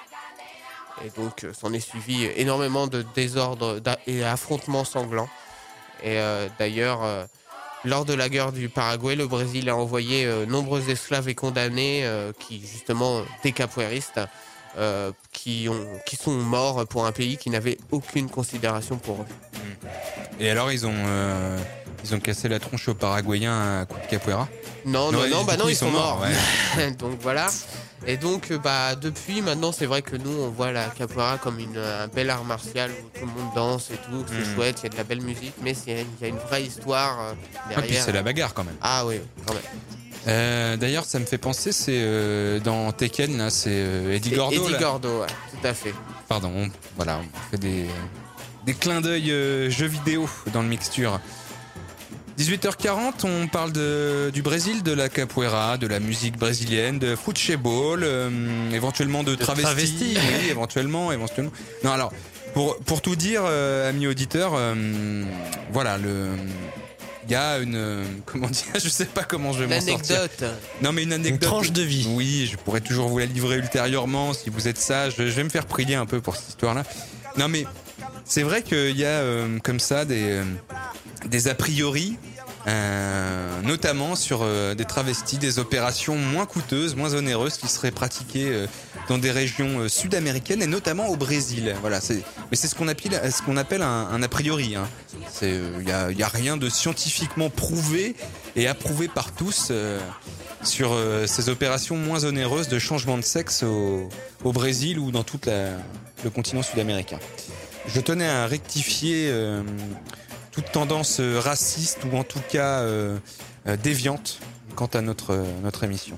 Et donc euh, s'en est suivi énormément de désordres d'a- et affrontements sanglants. Et euh, d'ailleurs, euh, lors de la guerre du Paraguay, le Brésil a envoyé euh, nombreux esclaves et condamnés euh, qui justement des capoeiristes euh, qui, ont, qui sont morts pour un pays qui n'avait aucune considération pour eux. Et alors ils ont euh, ils ont cassé la tronche aux Paraguayens à coup de capoeira. Non, non, Ouais, non, du bah coup, non, ils, sont morts. ouais. Donc voilà. Et donc, euh, bah, depuis, maintenant, c'est vrai que nous, on voit la capoeira comme une, un bel art martial où tout le monde danse et tout, que c'est Mhm. chouette, il y a de la belle musique, mais c'est- il y a une vraie histoire euh, Ah, derrière. puis c'est la bagarre quand même. Ah oui, quand même. Euh, D'ailleurs, ça me fait penser, c'est euh, dans Tekken, là, c'est euh, Eddie Et- Gordo. Eddie là. Gordo, ouais, tout à fait. Pardon, on, voilà, on fait des, des clins d'œil euh, jeux vidéo dans le mixture. dix-huit heures quarante, on parle de, du Brésil, de la capoeira, de la musique brésilienne, de futebol, euh, éventuellement de, travesti. travesti. Oui, éventuellement, éventuellement. Non, alors, pour, pour tout dire, euh, amis auditeurs, euh, voilà, le... Il y a une... euh, Comment dire? Je sais pas comment je vais m'en sortir. L'anecdote. Non, mais une anecdote. Une tranche de vie. Oui, je pourrais toujours vous la livrer ultérieurement si vous êtes sage. Je vais me faire prier un peu pour cette histoire-là. Non, mais c'est vrai qu'il y a euh, comme ça des, euh, des a priori, euh, notamment sur euh, des travestis, des opérations moins coûteuses, moins onéreuses qui seraient pratiquées euh, dans des régions euh, sud-américaines et notamment au Brésil. Voilà, c'est, mais c'est ce qu'on appelle, ce qu'on appelle un, un a priori. Hein. C'est, il y a, y a rien de scientifiquement prouvé et approuvé par tous euh, sur euh, ces opérations moins onéreuses de changement de sexe au, au Brésil ou dans tout le continent sud-américain. Je tenais à rectifier euh, toute tendance raciste ou en tout cas euh, euh, déviante quant à notre, notre émission.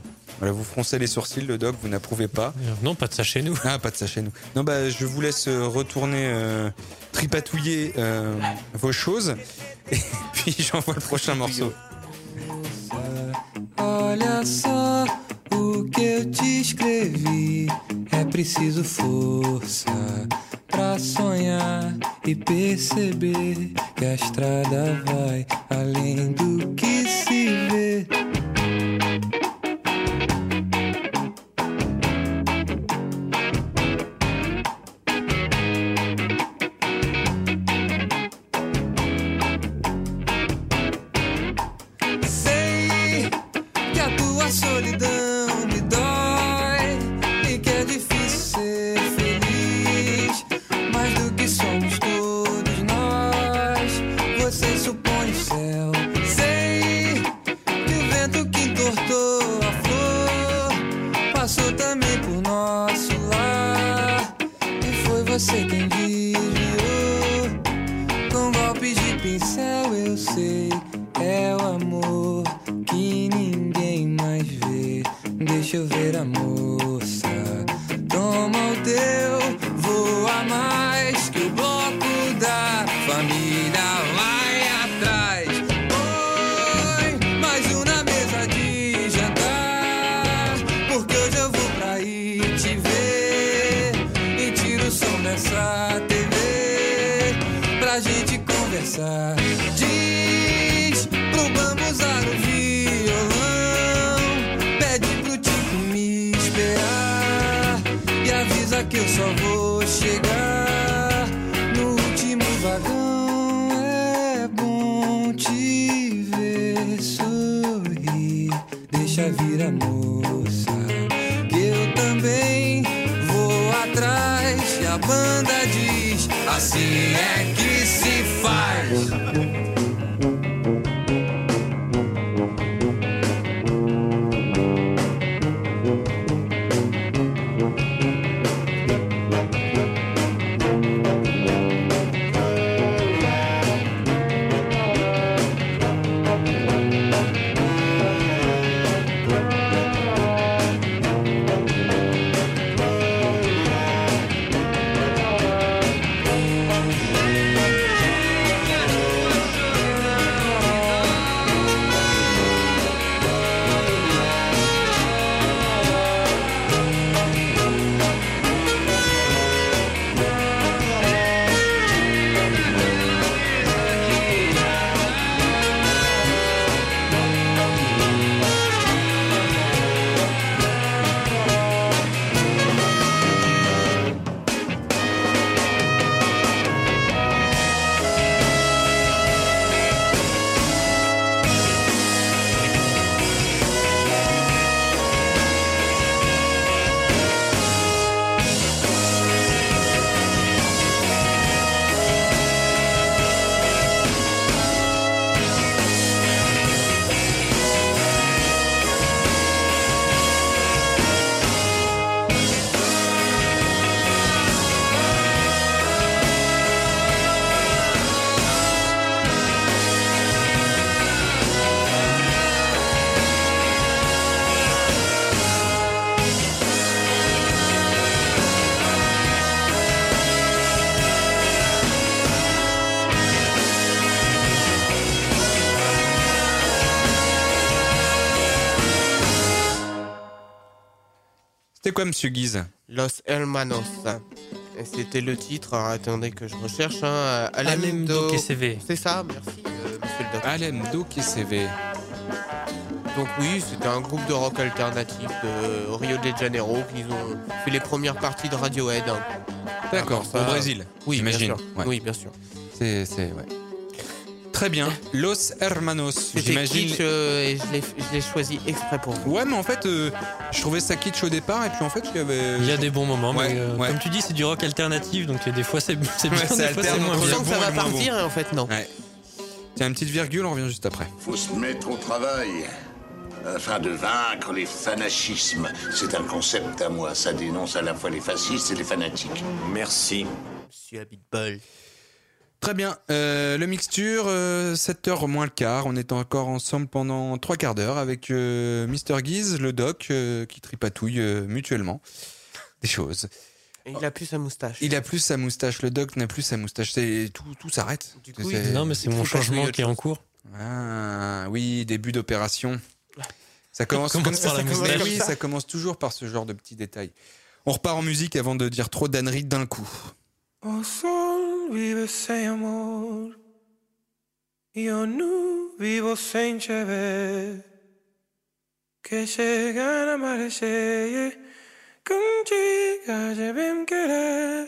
Voilà, vous froncez les sourcils, le doc, vous n'approuvez pas. Euh, non, pas de ça chez nous. Ah, pas de ça chez nous. Non, bah, je vous laisse retourner euh, tripatouiller euh, vos choses. Et puis, j'envoie le prochain morceau. Olha só o que eu te escrevi. É preciso força pra sonhar e perceber que a estrada vai além do que se vê. Solidão me dói e que é difícil ser feliz. Mais do que somos todos nós, você supõe o céu. Sei que o vento que entortou a flor passou também por nosso lar. E foi você quem desviou com golpes de pincel, eu sei. É o amor que ninguém mais vê. Deixa eu ver a moça. Toma o teu, voa mais que o bloco da família vai atrás. Oi, mais um na mesa de jantar, porque hoje eu vou pra aí te ver. E tira o som dessa T V pra gente conversar. Diz pro bambu usar o violão, pede pro tipo me esperar e avisa que eu só vou chegar no último vagão. É bom te ver sorrir, deixa vir a moça, que eu também vou atrás. E a banda diz, assim é que se faz. C'était quoi, monsieur Guise? Los Hermanos. Et c'était le titre, alors attendez que je recherche. Hein. Alem do que se ve. C'est ça, merci, euh, monsieur le doc. Alem do que se ve. Donc oui, c'était un groupe de rock alternatif de Rio de Janeiro qui ont fait les premières parties de Radiohead. Hein. D'accord, ça, au Brésil, oui, j'imagine. Bien sûr. Ouais. Oui, bien sûr. C'est, c'est, ouais. Très bien. Los Hermanos, C'était j'imagine. kitsch euh, et je l'ai, je l'ai choisi exprès pour vous. Ouais, mais en fait, euh, je trouvais ça kitsch au départ, et puis en fait, il y avait. Il y a des bons moments, Ouais, mais euh, ouais. comme tu dis, c'est du rock alternatif, donc des fois c'est, c'est bien, Ouais, ça des fois c'est alterne moins entre bien. On sent que bon ça et va le moins partir bon. et en fait non. Ouais. Tiens, une petite virgule, on revient juste après. Faut se mettre au travail afin de vaincre les fanachismes. C'est un concept à moi. Ça dénonce à la fois les fascistes et les fanatiques. Merci. Monsieur Abitbol. Très bien. Euh, le mixture, euh, sept heures moins le quart. On est encore ensemble pendant trois quarts d'heure avec euh, Mister Guise, le doc, euh, qui tripatouille euh, mutuellement des choses. Et il a plus sa moustache. Il a plus sa moustache. Le doc n'a plus sa moustache. C'est, tout, tout s'arrête. Du coup, C'est- il- Non, mais c'est mon changement qui est en cours. Ah, oui, début d'opération. Ça commence, Commence comme ça, par la ça commence- moustache. oui, ça commence toujours par ce genre de petits détails. On repart en musique avant de dire trop d'âneries d'un coup. O sol vive sem amor, io nu vivo senza ver, che chega na mare cheia, contigo já bem querer.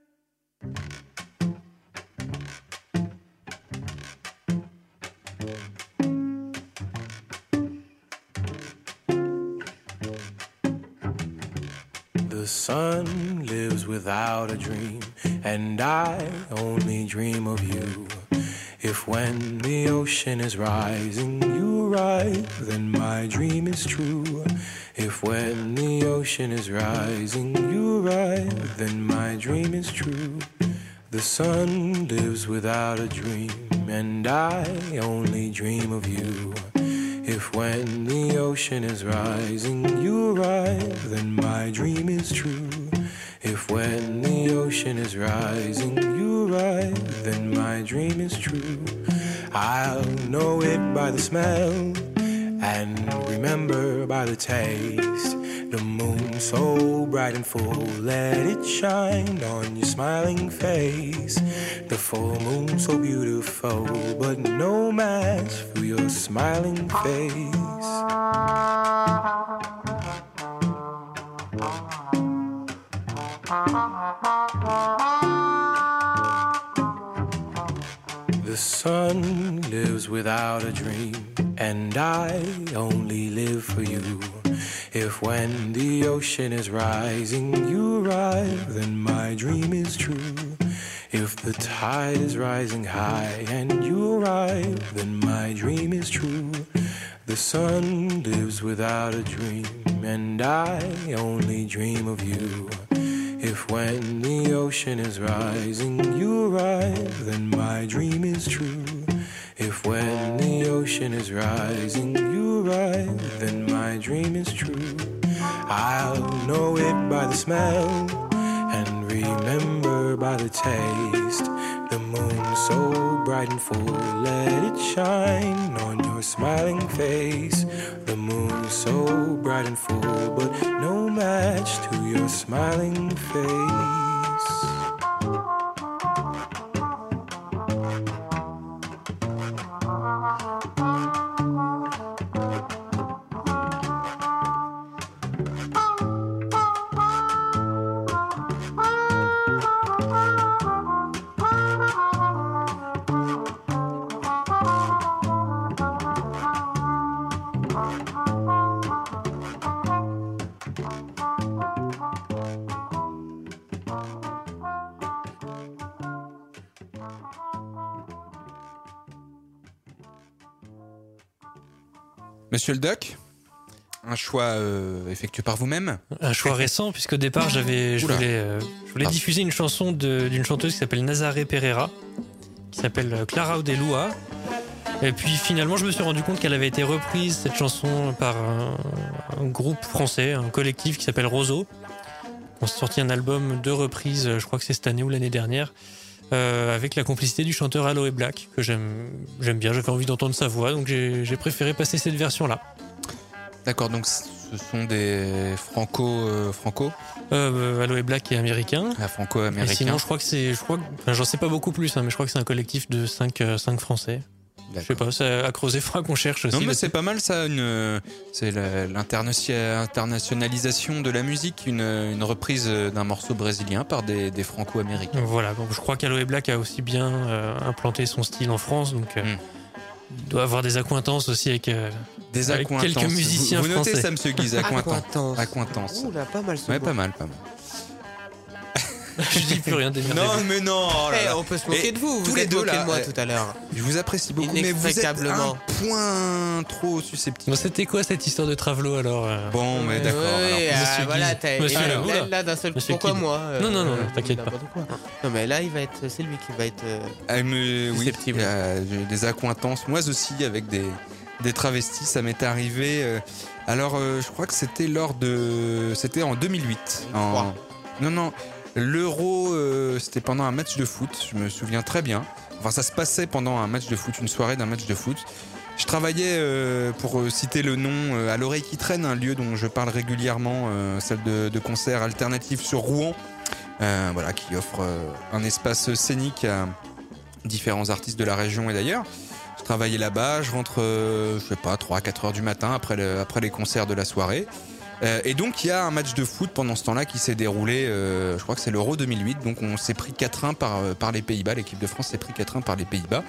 The sun lives without a dream, and I only dream of you. If when the ocean is rising, you rise, then my dream is true. If when the ocean is rising, you rise, then my dream is true. The sun lives without a dream, and I only dream of you. If when the ocean is rising, you rise, then my dream is true. If when the ocean is rising, you rise, then my dream is true. I'll know it by the smell, and remember by the taste. The moon so bright and full, let it shine on your smiling face. The full moon so beautiful, but no match for your smiling face. The sun lives without a dream, and I only live for you. If when the ocean is rising, you rise, then my dream is true. If the tide is rising high and you arrive, then my dream is true. The sun lives without a dream, and I only dream of you. If when the ocean is rising, you arrive, then my dream is true. If when the ocean is rising, you arrive, then my dream is true. I'll know it by the smell, and remember by the taste. The moon so bright and full, let it shine on your smiling face. The moon so bright and full, but no match to your smiling face. Monsieur le doc, un choix euh, effectué par vous-même. Un choix récent, puisqu'au départ, j'avais, je Oula. voulais, euh, je voulais Ah. diffuser une chanson de- d'une chanteuse qui s'appelle Nazaré Pereira, qui s'appelle euh, Clara Odelua. Et puis finalement, je me suis rendu compte qu'elle avait été reprise, cette chanson, par un, un groupe français, un collectif qui s'appelle Roseau. On s'est sorti un album de reprises, je crois que c'est cette année ou l'année dernière, euh, avec la complicité du chanteur Aloe Black, que j'aime, j'aime bien, j'avais envie d'entendre sa voix, donc j'ai, j'ai préféré passer cette version-là. D'accord, donc ce sont des franco... Euh, franco Euh, Aloe Black est américain. Ah, franco-américain. Et sinon, je crois que c'est, je crois, que- enfin, j'en sais pas beaucoup plus, hein, mais je crois que c'est un collectif de cinq Français. Je sais pas, c'est à creuser, il faudra qu'on cherche aussi. Non, mais parce- c'est pas mal ça, une, c'est la- l'internationalisation de la musique, une, une reprise d'un morceau brésilien par des, des franco-américains. Voilà, donc je crois qu'Aloe Black a aussi bien euh, implanté son style en France, donc euh, il doit avoir des accointances aussi avec, euh, Des avec accointances. quelques musiciens vous, vous notez français. ça, monsieur Guise, accointances. Accointances. Accointances. Ouh là, pas mal ce Ouais, mot. pas mal, pas mal. Je dis plus rien, démerdez-vous. Non, mais non. Oh là Eh, là. on peut se moquer Et de vous. tous Vous les êtes deux moqué là. de moi euh, tout à l'heure. Je vous apprécie beaucoup, mais vous êtes un Inextricablement. point trop susceptible. Bon, c'était quoi cette histoire de Travelo alors euh Bon, mais Ouais, d'accord. ouais, alors. ah, Monsieur voilà, Guise. t'as- Monsieur là, Guise. là, là, d'un seul coup, Monsieur pourquoi Guise. moi euh, Non, non, non, euh, t'inquiète pas. n'importe quoi. Non, mais là, il va être, c'est lui qui va être. euh, Ah, mais oui, susceptible. il y a j'ai des accointances, moi aussi, avec des, des travestis. Ça m'est arrivé. euh, alors, euh, je crois que c'était lors de. C'était en deux mille huit. En... Non, non. L'Euro, euh, c'était pendant un match de foot. Je me souviens très bien. Enfin, ça se passait pendant un match de foot, une soirée d'un match de foot. Je travaillais, euh, pour citer le nom, euh, à l'Oreille qui traîne, un lieu dont je parle régulièrement, euh, salle de, de concert alternative sur Rouen, euh, voilà, qui offre euh, un espace scénique à différents artistes de la région et d'ailleurs. Je travaillais là-bas, je rentre, euh, je sais pas, trois à quatre heures du matin après, le, après les concerts de la soirée. Euh, et donc il y a un match de foot pendant ce temps-là qui s'est déroulé, euh, je crois que c'est l'Euro deux mille huit, donc on s'est pris quatre un par, par les Pays-Bas, l'équipe de France s'est pris quatre un par les Pays-Bas.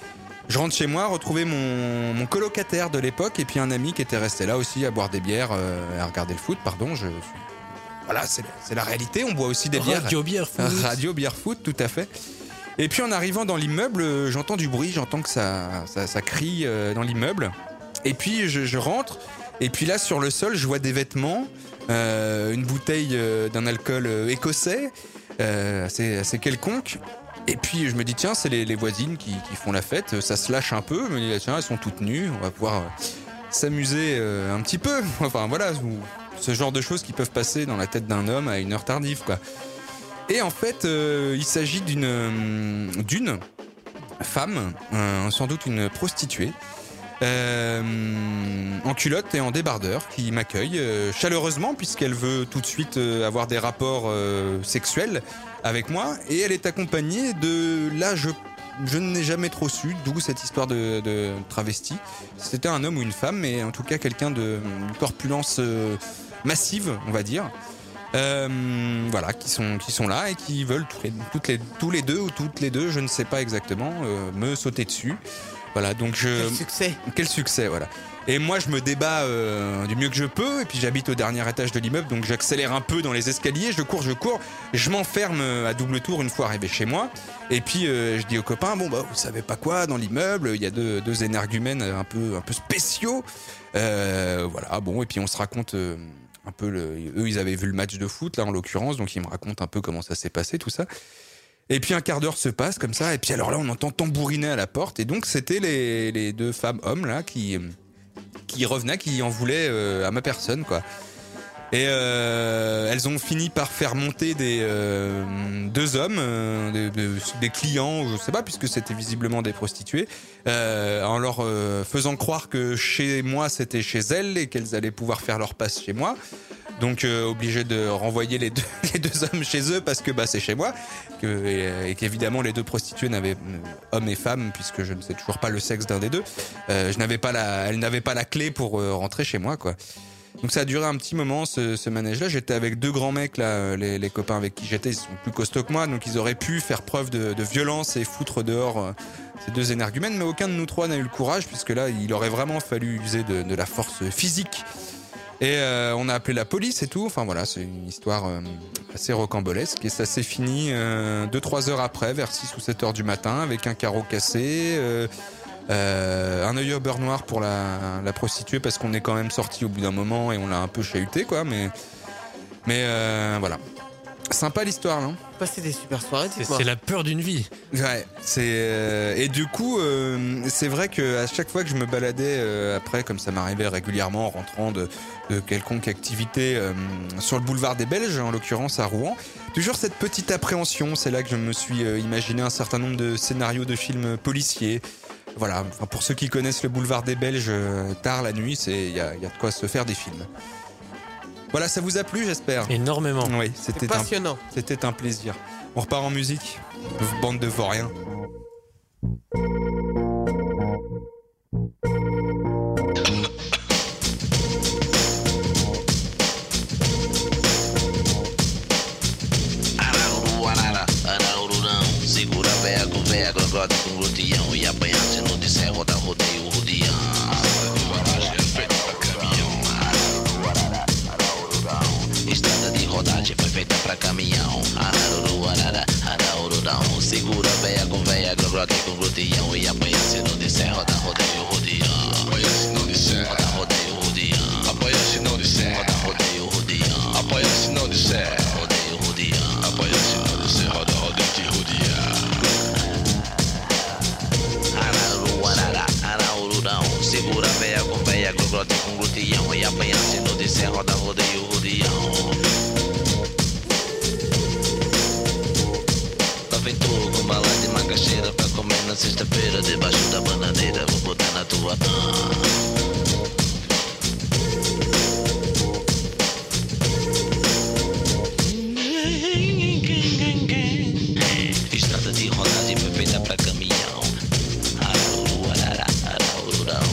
Je rentre chez moi, retrouver mon, mon colocataire de l'époque et puis un ami qui était resté là aussi à boire des bières, euh, à regarder le foot, pardon, je suis... Voilà, c'est, c'est la réalité, on boit aussi des bières. Radio Bière Foot. Radio Bière Foot, tout à fait. Et puis en arrivant dans l'immeuble, euh, j'entends du bruit, j'entends que ça, ça, ça crie euh, dans l'immeuble. Et puis je, je rentre, et puis là sur le sol, je vois des vêtements, euh, une bouteille euh, d'un alcool euh, écossais, euh, assez, assez quelconque. Et puis je me dis tiens, c'est les, les voisines qui, qui font la fête, ça se lâche un peu. Je me dis tiens, elles sont toutes nues, on va pouvoir euh, s'amuser euh, un petit peu. Enfin voilà, ce genre de choses qui peuvent passer dans la tête d'un homme à une heure tardive, quoi. Et en fait, euh, il s'agit d'une euh, d'une femme, euh, sans doute une prostituée, euh, en culotte et en débardeur, qui m'accueille euh, chaleureusement puisqu'elle veut tout de suite euh, avoir des rapports euh, sexuels avec moi. Et elle est accompagnée de... Là, je, je n'ai jamais trop su d'où cette histoire de, de travesti. C'était un homme ou une femme, mais en tout cas quelqu'un de une corpulence euh, massive, on va dire. Euh, voilà, qui sont qui sont là et qui veulent tous les, toutes les tous les deux ou toutes les deux, je ne sais pas exactement, euh, me sauter dessus. Voilà, donc je Quel succès. Quel succès, voilà. Et moi, je me débat euh, du mieux que je peux. Et puis j'habite au dernier étage de l'immeuble, donc j'accélère un peu dans les escaliers. Je cours, je cours. Je m'enferme à double tour une fois arrivé chez moi. Et puis euh, je dis aux copains, bon bah vous savez pas quoi, dans l'immeuble, il y a deux, deux énergumènes un peu un peu spéciaux. Euh, voilà, bon. Et puis on se raconte. Euh, un peu le, eux ils avaient vu le match de foot là en l'occurrence, donc ils me racontent un peu comment ça s'est passé tout ça. Et puis un quart d'heure se passe comme ça, et puis alors là on entend tambouriner à la porte, et donc c'était les, les deux femmes hommes là qui qui revenaient, qui en voulaient euh, à ma personne quoi. Et euh, elles ont fini par faire monter des euh, deux hommes, euh, des, des, des clients, je sais pas, puisque c'était visiblement des prostituées, euh, en leur euh, faisant croire que chez moi c'était chez elles et qu'elles allaient pouvoir faire leur passe chez moi. Donc euh, obligé de renvoyer les deux, les deux hommes chez eux parce que bah c'est chez moi, que, et, et qu'évidemment les deux prostituées n'avaient hommes et femmes, puisque je ne sais toujours pas le sexe d'un des deux. Euh, je n'avais pas la, elles n'avaient pas la clé pour euh, rentrer chez moi quoi. Donc ça a duré un petit moment ce, ce manège-là. J'étais avec deux grands mecs là, les, les copains avec qui j'étais, ils sont plus costauds que moi, donc ils auraient pu faire preuve de, de violence et foutre dehors euh, ces deux énergumènes, mais aucun de nous trois n'a eu le courage, puisque là il aurait vraiment fallu user de, de la force physique. Et euh, on a appelé la police et tout. Enfin voilà, c'est une histoire euh, assez rocambolesque, et ça s'est fini euh, deux trois heures après, vers six ou sept heures du matin, avec un carreau cassé. Euh, Euh, un œil au beurre noir pour la, la prostituée, parce qu'on est quand même sorti au bout d'un moment et on l'a un peu chahuté quoi, mais mais euh, voilà, sympa l'histoire, non? Passer des super soirées, c'est, c'est la peur d'une vie. Ouais, c'est euh, et du coup euh, c'est vrai que à chaque fois que je me baladais euh, après, comme ça m'arrivait régulièrement en rentrant de, de quelconque activité euh, sur le boulevard des Belges, en l'occurrence à Rouen, toujours cette petite appréhension. C'est là que je me suis euh, imaginé un certain nombre de scénarios de films policiers. Voilà, enfin, pour ceux qui connaissent le boulevard des Belges, euh, tard la nuit, c'est il y a, y a de quoi se faire des films. Voilà, ça vous a plu, j'espère. Énormément. Oui, c'était c'est passionnant. Un, c'était un plaisir. On repart en musique, bande de vauriens. Segura vego, vego, agora com glutião. E apanhar se não disser, roda, rodeio, rodeão. Rodagem é feita pra caminhão. Estrada de rodagem foi feita pra caminhão. Araruru, rodeão e apanha se não disser, roda, rodeio, rodeão. Apanha se não disser, roda, rodeio, rodeão. Apanha se não disser, roda, rodeio, rodeão. Apanha se não disser, rodeio, rodeão. Apanha se não disser, roda, rodeio, rodeão. Araru, arará, araururão. Segura a veia com veia, glogrote com glutião. E apanha se não disser, roda, rodeio, rodeão. Aventura com bala de macaxeira pra comer na sexta-feira. Debaixo da bananeira, vou botar na tua cama. Estrada de rodagem perfeita pra caminhão. Arauru, arará, araururão.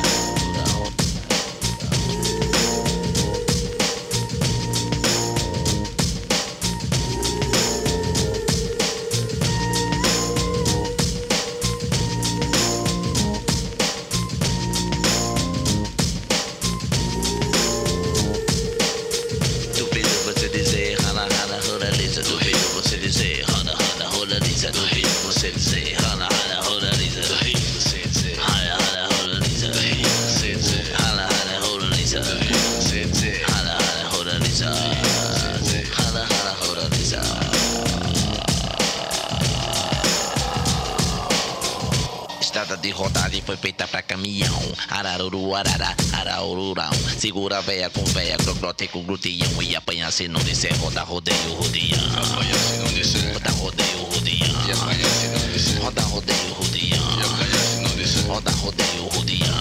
De rodagem foi feita pra caminhão. Araruru, arará, araururão. Segura a veia com veia, grogrote com glutião. E apanha se não disser, roda, rodeio, rodeão. Apanha se não disser, roda, rodeio, rodeão. E apanha se não disser, roda, rodeio, rodeão. E apanha se não disser, roda, rodeio, rodeão.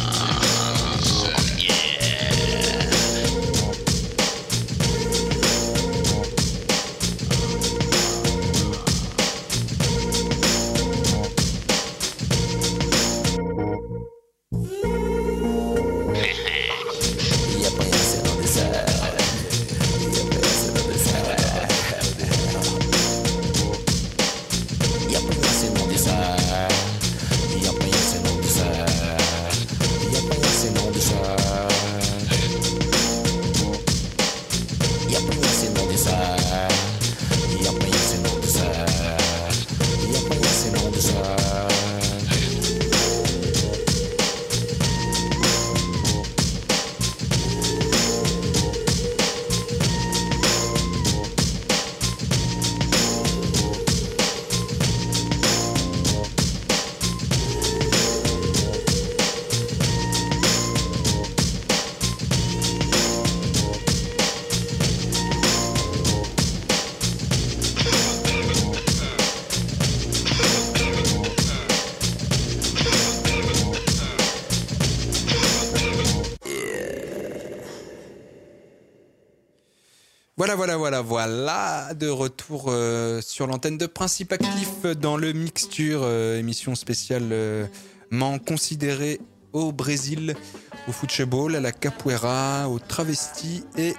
Voilà, voilà, voilà, voilà, de retour euh, sur l'antenne de Principe Actif dans le Mixture, euh, émission spécialement euh, considérée au Brésil, au football, à la capoeira, au travesti et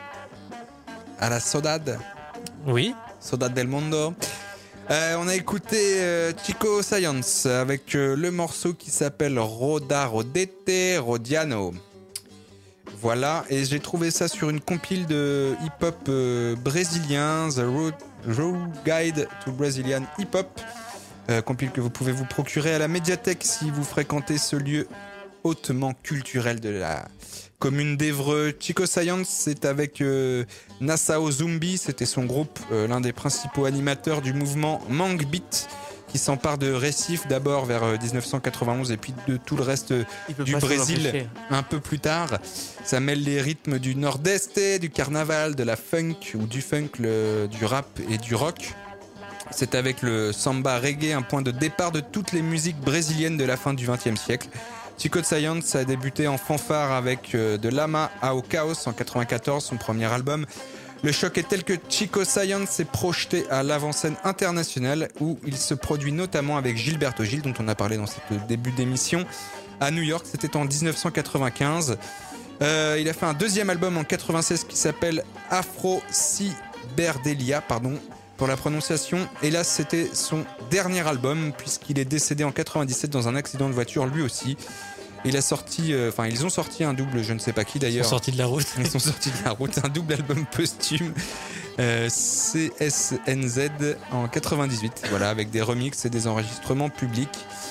à la saudade. Oui. Saudade del Mundo. Euh, on a écouté euh, Chico Science avec euh, le morceau qui s'appelle Roda Rodete Rodiano. Voilà, et j'ai trouvé ça sur une compile de hip-hop euh, brésilien, The Road, Road Guide to Brazilian Hip-Hop, euh, compile que vous pouvez vous procurer à la médiathèque si vous fréquentez ce lieu hautement culturel de la commune d'Évreux. Chico Science, c'est avec euh, Nassau Zumbi, c'était son groupe, euh, l'un des principaux animateurs du mouvement Mangue Beat, qui s'empare de Recife d'abord vers dix-neuf cent quatre-vingt-onze et puis de tout le reste du Brésil un peu plus tard. Ça mêle les rythmes du nord-est, du carnaval, de la funk ou du funk, le, du rap et du rock. C'est avec le samba reggae un point de départ de toutes les musiques brésiliennes de la fin du vingtième siècle. Chico Science a débuté en fanfare avec de Lama ao Caos en quatre-vingt-quatorze, son premier album. Le choc est tel que Chico Science s'est projeté à l'avant-scène internationale où il se produit notamment avec Gilberto Gil, dont on a parlé dans ce début d'émission, à New York. C'était en dix-neuf cent quatre-vingt-quinze. Euh, il a fait un deuxième album en quatre-vingt-seize qui s'appelle Afro Cyberdelia, pardon pour la prononciation. Et là, c'était son dernier album puisqu'il est décédé en quatre-vingt-dix-sept dans un accident de voiture lui aussi. Il a sorti, enfin euh, ils ont sorti un double, je ne sais pas qui d'ailleurs. Ils sont sortis de la route. Ils sont sortis de la route, un double album posthume, euh, C S N Z en quatre-vingt-dix-huit. Voilà, avec des remixes et des enregistrements publics.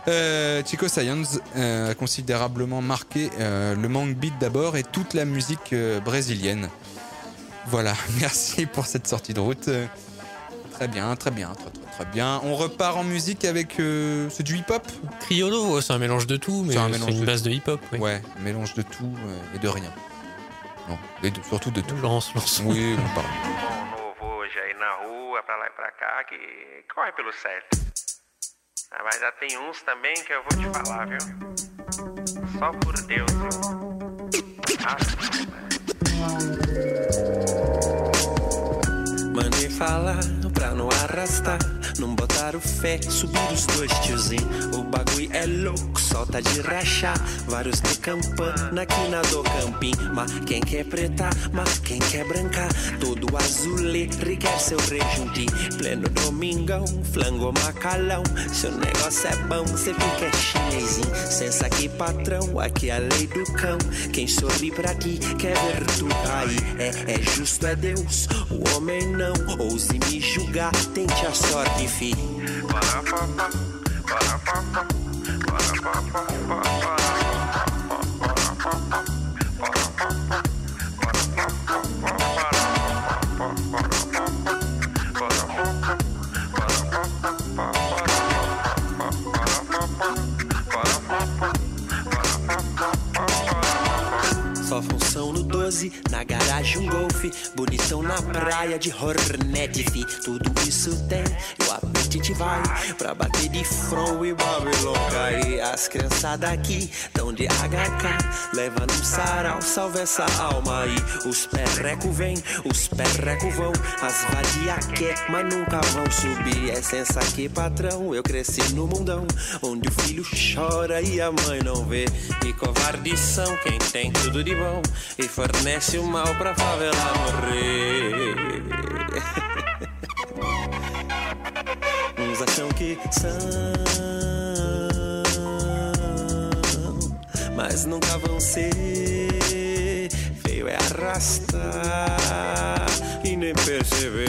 Euh, Chico Science euh, a considérablement marqué euh, le mangue beat d'abord et toute la musique euh, brésilienne. Voilà, merci pour cette sortie de route. Euh, très bien, très bien, très très très bien. On repart en musique avec euh, c'est du hip-hop. Criollo, ouais, c'est un mélange de tout, mais C'est un c'est, mélange une de base de hip-hop. Oui. Ouais, mélange de tout euh, et de rien. Non, et de- surtout de tout. Lance, lance. Oui, on parle. Novo hoje aí na rua, pra lá e pra cá, que corre pelo certo. Ah, mas já tem uns também que eu vou te falar, viu? Só por Deus, viu? Ah, Mandei falar pra não arrastar, não botar o fé, subir os dois tiozinhos. O bagulho é louco, solta de rachar. Vários de campana aqui na do campim. Mas quem quer preta, mas quem quer branca, todo azulê, requer seu rejuntim. Pleno domingão, flango macalão. Seu negócio é bom, cê fica chinesinho. Sensa aqui patrão, aqui é a lei do cão. Quem sorri pra ti, quer ver tu cair. É, é justo, é Deus, o homem não. Ouse me julgar, tente a sorte, fi. Só função no doze, na garagem um golfe. Bonitão na praia de Hornet, fi. Tudo isso tem, e o apetite vai pra bater de front e Babylon cai. As criançadas aqui tão de H K, leva num sarau, salva essa alma aí. Os perreco vem, os perreco vão. As vadia quer, mas nunca vão subir. É sensa aqui, patrão, eu cresci no mundão onde o filho chora e a mãe não vê. E covardição, quem tem tudo de bom e fornece o mal pra favela morrer. Uns acham que são, mas nunca vão ser. Feio é arrastar e nem perceber.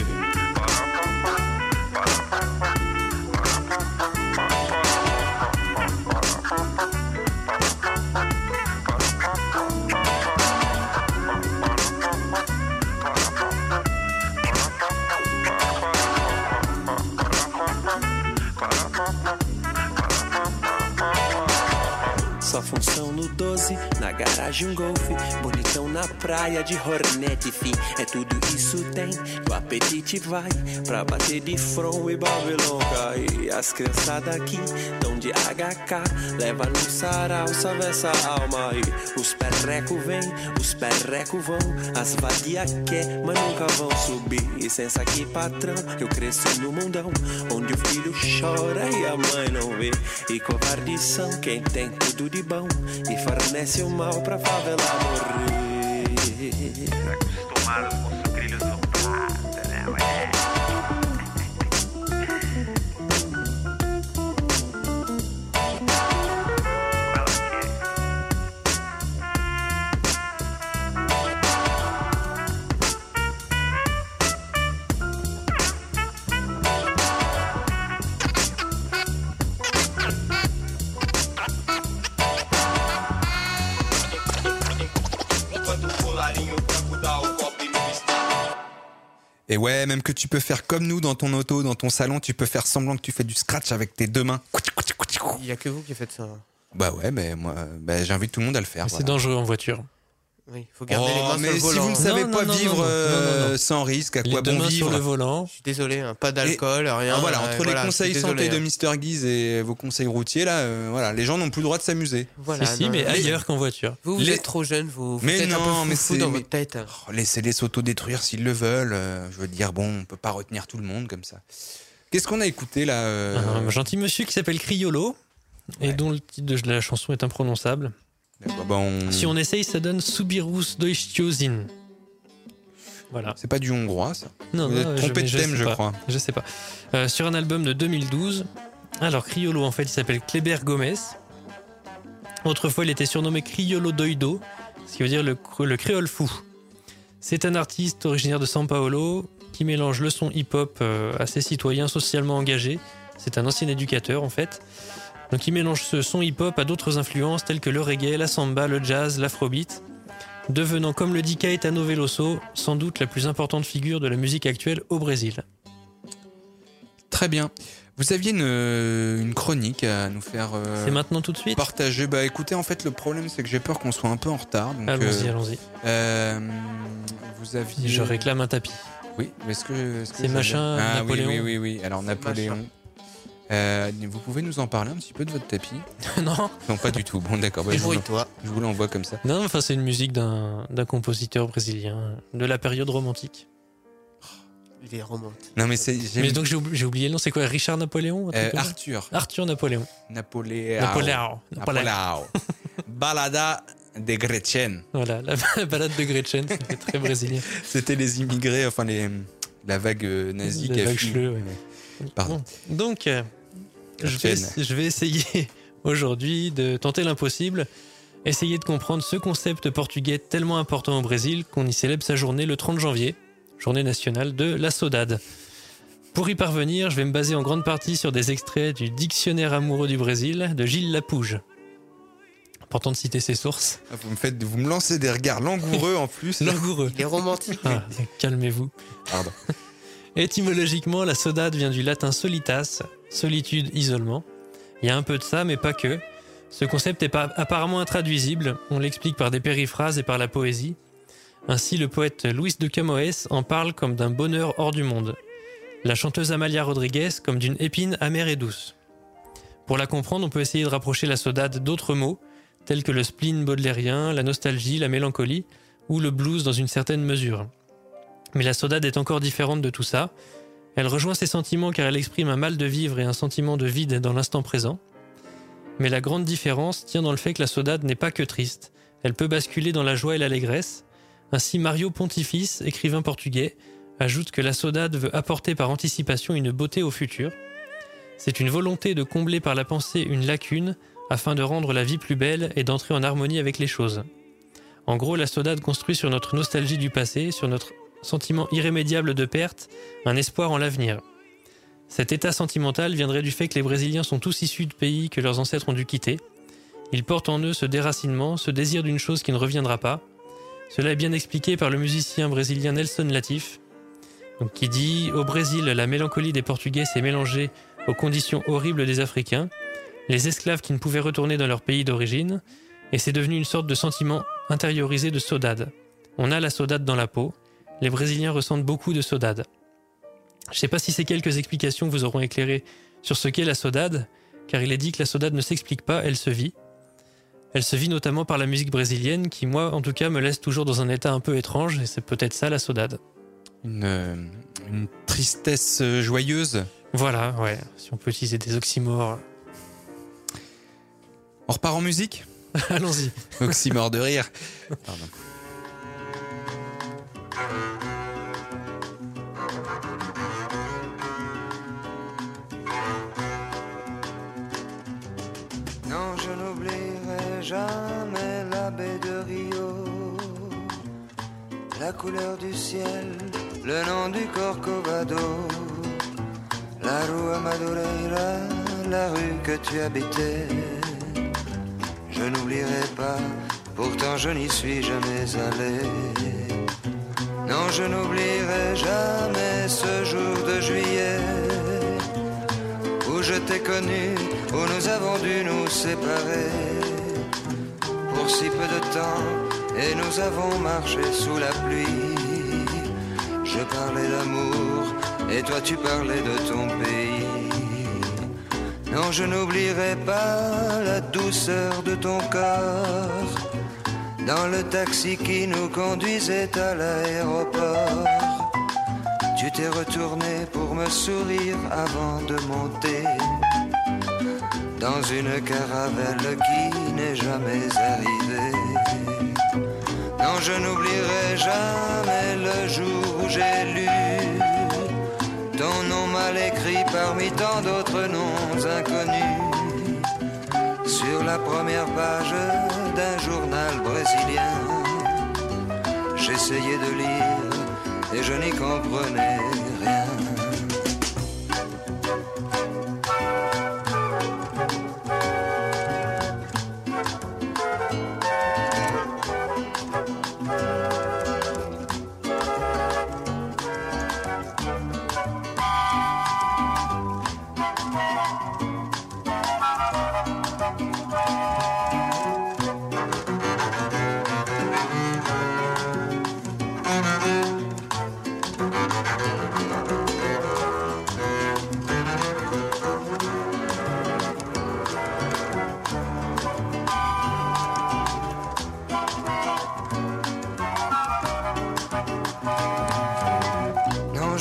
Só função no doze, na garagem um golfe. Bonitão na praia de Hornet, fi. É tudo isso tem, o apetite vai pra bater de front e Babylon cai. As criançadas aqui tão de H K, leva num sarau, salva essa alma aí. Os perreco vem, os perreco vão. As vadia quer, mas nunca vão subir. E sensa aqui, patrão, eu cresci no mundão onde o filho chora e a mãe não vê. E covardição, quem tem tudo de bom e fornece o mal pra favela morrer. acostumados com sucrilhos no prato, né, ué? Et ouais, même que tu peux faire comme nous dans ton auto, dans ton salon, tu peux faire semblant que tu fais du scratch avec tes deux mains. Il n'y a que vous qui faites ça. Bah ouais, mais moi, bah, j'invite tout le monde à le faire. Mais voilà. C'est dangereux en voiture. Oui, il faut garder Oh, les mains mais sur le si volant. vous ne savez Non, pas non, non, vivre non, non, euh, non, non. sans risque, à Les quoi deux bon mains vivre sur le volant. Je suis désolé, hein, pas d'alcool, Et- rien. Ah, voilà, euh, entre voilà, les je conseils suis santé désolé, de hein. Mister Guise et vos conseils routiers, là, euh, voilà, les gens n'ont plus le droit de s'amuser. Voilà, si, si, non, mais non. ailleurs qu'en voiture. Vous, vous Les- êtes trop jeune, vous, vous Mais êtes un non, peu mais foufou c'est- dans mais- votre tête. Oh, laissez-les s'autodétruire s'ils le veulent. euh, je veux dire, bon, on peut pas retenir tout le monde comme ça. Qu'est-ce qu'on a écouté là euh, Un gentil monsieur qui s'appelle Criollo et dont le titre de la chanson est imprononçable. D'accord, bah, on- Si on essaye, ça donne Subirus Deutschtiosin. Voilà. C'est pas du hongrois, ça. Non, Vous non, êtes trompé mais de thème, sais je pas. crois. Je sais pas. Euh, sur un album de deux mille douze. Alors, Criollo, en fait, il s'appelle Kleber Gomez. Autrefois, il était surnommé Criollo Doido, ce qui veut dire le, le créole fou. C'est un artiste originaire de São Paulo qui mélange le son hip-hop euh, assez citoyen, socialement engagé. C'est un ancien éducateur, en fait. Donc il mélange ce son hip-hop à d'autres influences telles que le reggae, la samba, le jazz, l'afrobeat, devenant, comme le dit Caetano Veloso, sans doute la plus importante figure de la musique actuelle au Brésil. Très bien. Vous aviez une, une chronique à nous faire euh, C'est maintenant tout de suite partager. Bah écoutez, en fait, le problème, c'est que j'ai peur qu'on soit un peu en retard. Donc, allons-y, euh, allons-y. Euh, vous aviez... Je réclame un tapis. Oui, est-ce que... Est-ce que c'est machin, ah, Napoléon. Oui, oui, oui, oui. Alors, Napoléon... Euh, vous pouvez nous en parler un petit peu de votre tapis? Non. Non, pas du tout. Bon, d'accord. Bah, je, vous, je vous l'envoie comme ça. Non, enfin, c'est une musique d'un, d'un compositeur brésilien de la période romantique. Il est romantique. Non, mais c'est. Mais donc, j'ai oublié, j'ai oublié le nom. C'est quoi? Richard Napoléon? euh, Arthur. Arthur Napoléon. Napoléon. Napoléon. Napoléon. Balada de Gretchen. Voilà, la, la balade de Gretchen, c'était très brésilien. C'était les immigrés, enfin, les, la vague nazie qui a vague chleu, ouais. Pardon. Bon, donc, euh, je, vais, je vais essayer aujourd'hui de tenter l'impossible, essayer de comprendre ce concept portugais tellement important au Brésil qu'on y célèbre sa journée le trente janvier, journée nationale de la saudade. Pour y parvenir, je vais me baser en grande partie sur des extraits du Dictionnaire amoureux du Brésil de Gilles Lapouge. Important de citer ses sources. Vous me faites, vous me lancez des regards langoureux en plus. Langoureux. Il est romantique. Ah, calmez-vous. Pardon. Étymologiquement, la saudade vient du latin solitas, solitude, isolement. Il y a un peu de ça, mais pas que. Ce concept est pas, apparemment intraduisible, on l'explique par des périphrases et par la poésie. Ainsi, le poète Luis de Camões en parle comme d'un bonheur hors du monde. La chanteuse Amalia Rodrigues comme d'une épine amère et douce. Pour la comprendre, on peut essayer de rapprocher la saudade d'autres mots, tels que le spleen baudelairien, la nostalgie, la mélancolie, ou le blues dans une certaine mesure. Mais la saudade est encore différente de tout ça. Elle rejoint ses sentiments car elle exprime un mal de vivre et un sentiment de vide dans l'instant présent. Mais la grande différence tient dans le fait que la saudade n'est pas que triste. Elle peut basculer dans la joie et l'allégresse. Ainsi, Mario Pontifis, écrivain portugais, ajoute que la saudade veut apporter par anticipation une beauté au futur. C'est une volonté de combler par la pensée une lacune afin de rendre la vie plus belle et d'entrer en harmonie avec les choses. En gros, la saudade construit sur notre nostalgie du passé, sur notre sentiment irrémédiable de perte, un espoir en l'avenir. Cet état sentimental viendrait du fait que les Brésiliens sont tous issus de pays que leurs ancêtres ont dû quitter. Ils portent en eux ce déracinement, ce désir d'une chose qui ne reviendra pas. Cela est bien expliqué par le musicien brésilien Nelson Latif, donc qui dit « Au Brésil, la mélancolie des Portugais s'est mélangée aux conditions horribles des Africains, les esclaves qui ne pouvaient retourner dans leur pays d'origine, et c'est devenu une sorte de sentiment intériorisé de saudade. On a la saudade dans la peau. Les Brésiliens ressentent beaucoup de saudade. » Je ne sais pas si ces quelques explications vous auront éclairé sur ce qu'est la saudade, car il est dit que la saudade ne s'explique pas, elle se vit. Elle se vit notamment par la musique brésilienne, qui moi, en tout cas, me laisse toujours dans un état un peu étrange, et c'est peut-être ça la saudade. Une, euh, une tristesse joyeuse. Voilà, ouais, si on peut utiliser des oxymores. On repart en musique ? Allons-y. Oxymore de rire. Pardon. Non, je n'oublierai jamais la baie de Rio, la couleur du ciel, le nom du Corcovado, la rue Madureira, la rue que tu habitais. Je n'oublierai pas, pourtant je n'y suis jamais allé. Non, je n'oublierai jamais ce jour de juillet où je t'ai connu, où nous avons dû nous séparer pour si peu de temps, et nous avons marché sous la pluie. Je parlais d'amour, et toi tu parlais de ton pays. Non, je n'oublierai pas la douceur de ton corps dans le taxi qui nous conduisait à l'aéroport. Tu t'es retourné pour me sourire avant de monter dans une caravelle qui n'est jamais arrivée. Non, je n'oublierai jamais le jour où j'ai lu ton nom mal écrit parmi tant d'autres noms inconnus sur la première page d'un journal brésilien. J'essayais de lire et je n'y comprenais rien.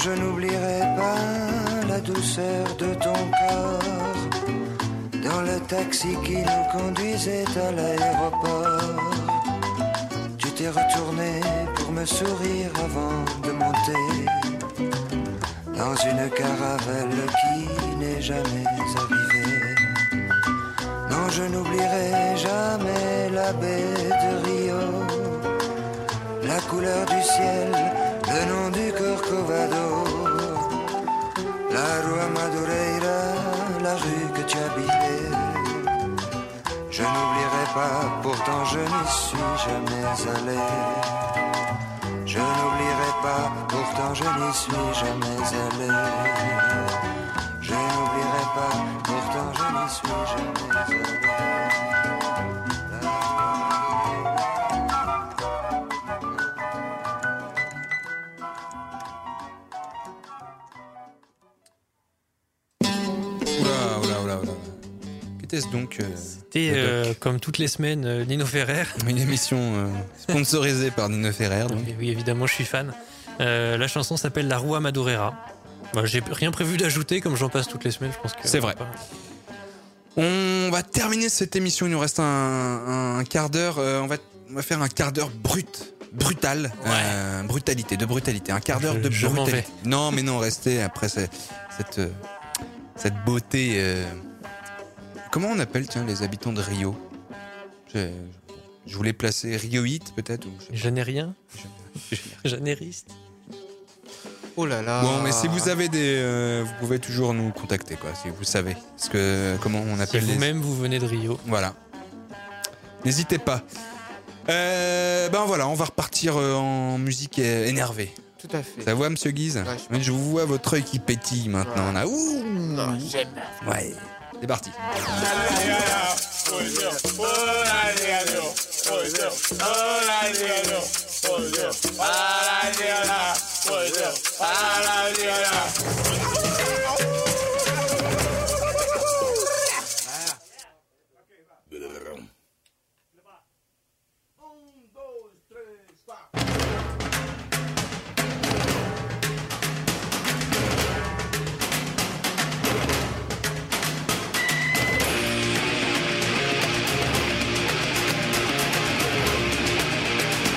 je n'oublierai pas la douceur de ton corps dans le taxi qui nous conduisait à l'aéroport. Tu t'es retourné pour me sourire avant de monter dans une caravelle qui n'est jamais arrivée. Non, je n'oublierai jamais la baie de Rio, la couleur du ciel, le nom du Corcovado, la rue Madureira, la rue que tu habitais. Je n'oublierai pas, pourtant je n'y suis jamais allé. Je n'oublierai pas, pourtant je n'y suis jamais allé. Je n'oublierai pas, pourtant je n'y suis jamais allé. Qu'était-ce donc euh, C'était euh, comme toutes les semaines euh, Nino Ferrer. Une émission euh, sponsorisée par Nino Ferrer. Donc. Oui, évidemment, je suis fan. Euh, la chanson s'appelle La Rua Madureira. Bah, j'ai rien prévu d'ajouter, comme j'en passe toutes les semaines. Je pense que c'est vrai. Pas... On va terminer cette émission. Il nous reste un, un, un quart d'heure. Euh, on va, on va faire un quart d'heure brut. Brutal, ouais. euh, brutalité, de brutalité, un quart d'heure je, de je brutalité. Non, mais non, restez après cette, cette, cette beauté. Euh... Comment on appelle, tiens, les habitants de Rio? je, je voulais placer Rioïte, peut-être ou je... Janérien Janériste. Oh là là. Bon, mais si vous avez des, euh, vous pouvez toujours nous contacter, quoi, si vous savez. Parce que comment on appelle si les... vous-même vous venez de Rio. Voilà. N'hésitez pas. Euh, ben voilà, on va repartir en musique énervée. Tout à fait. Ça va, Monsieur Guise? Ouais, je vous vois votre œil qui pétille maintenant. Ouais. Là. Ouh, non, j'aime. Ouais. C'est parti.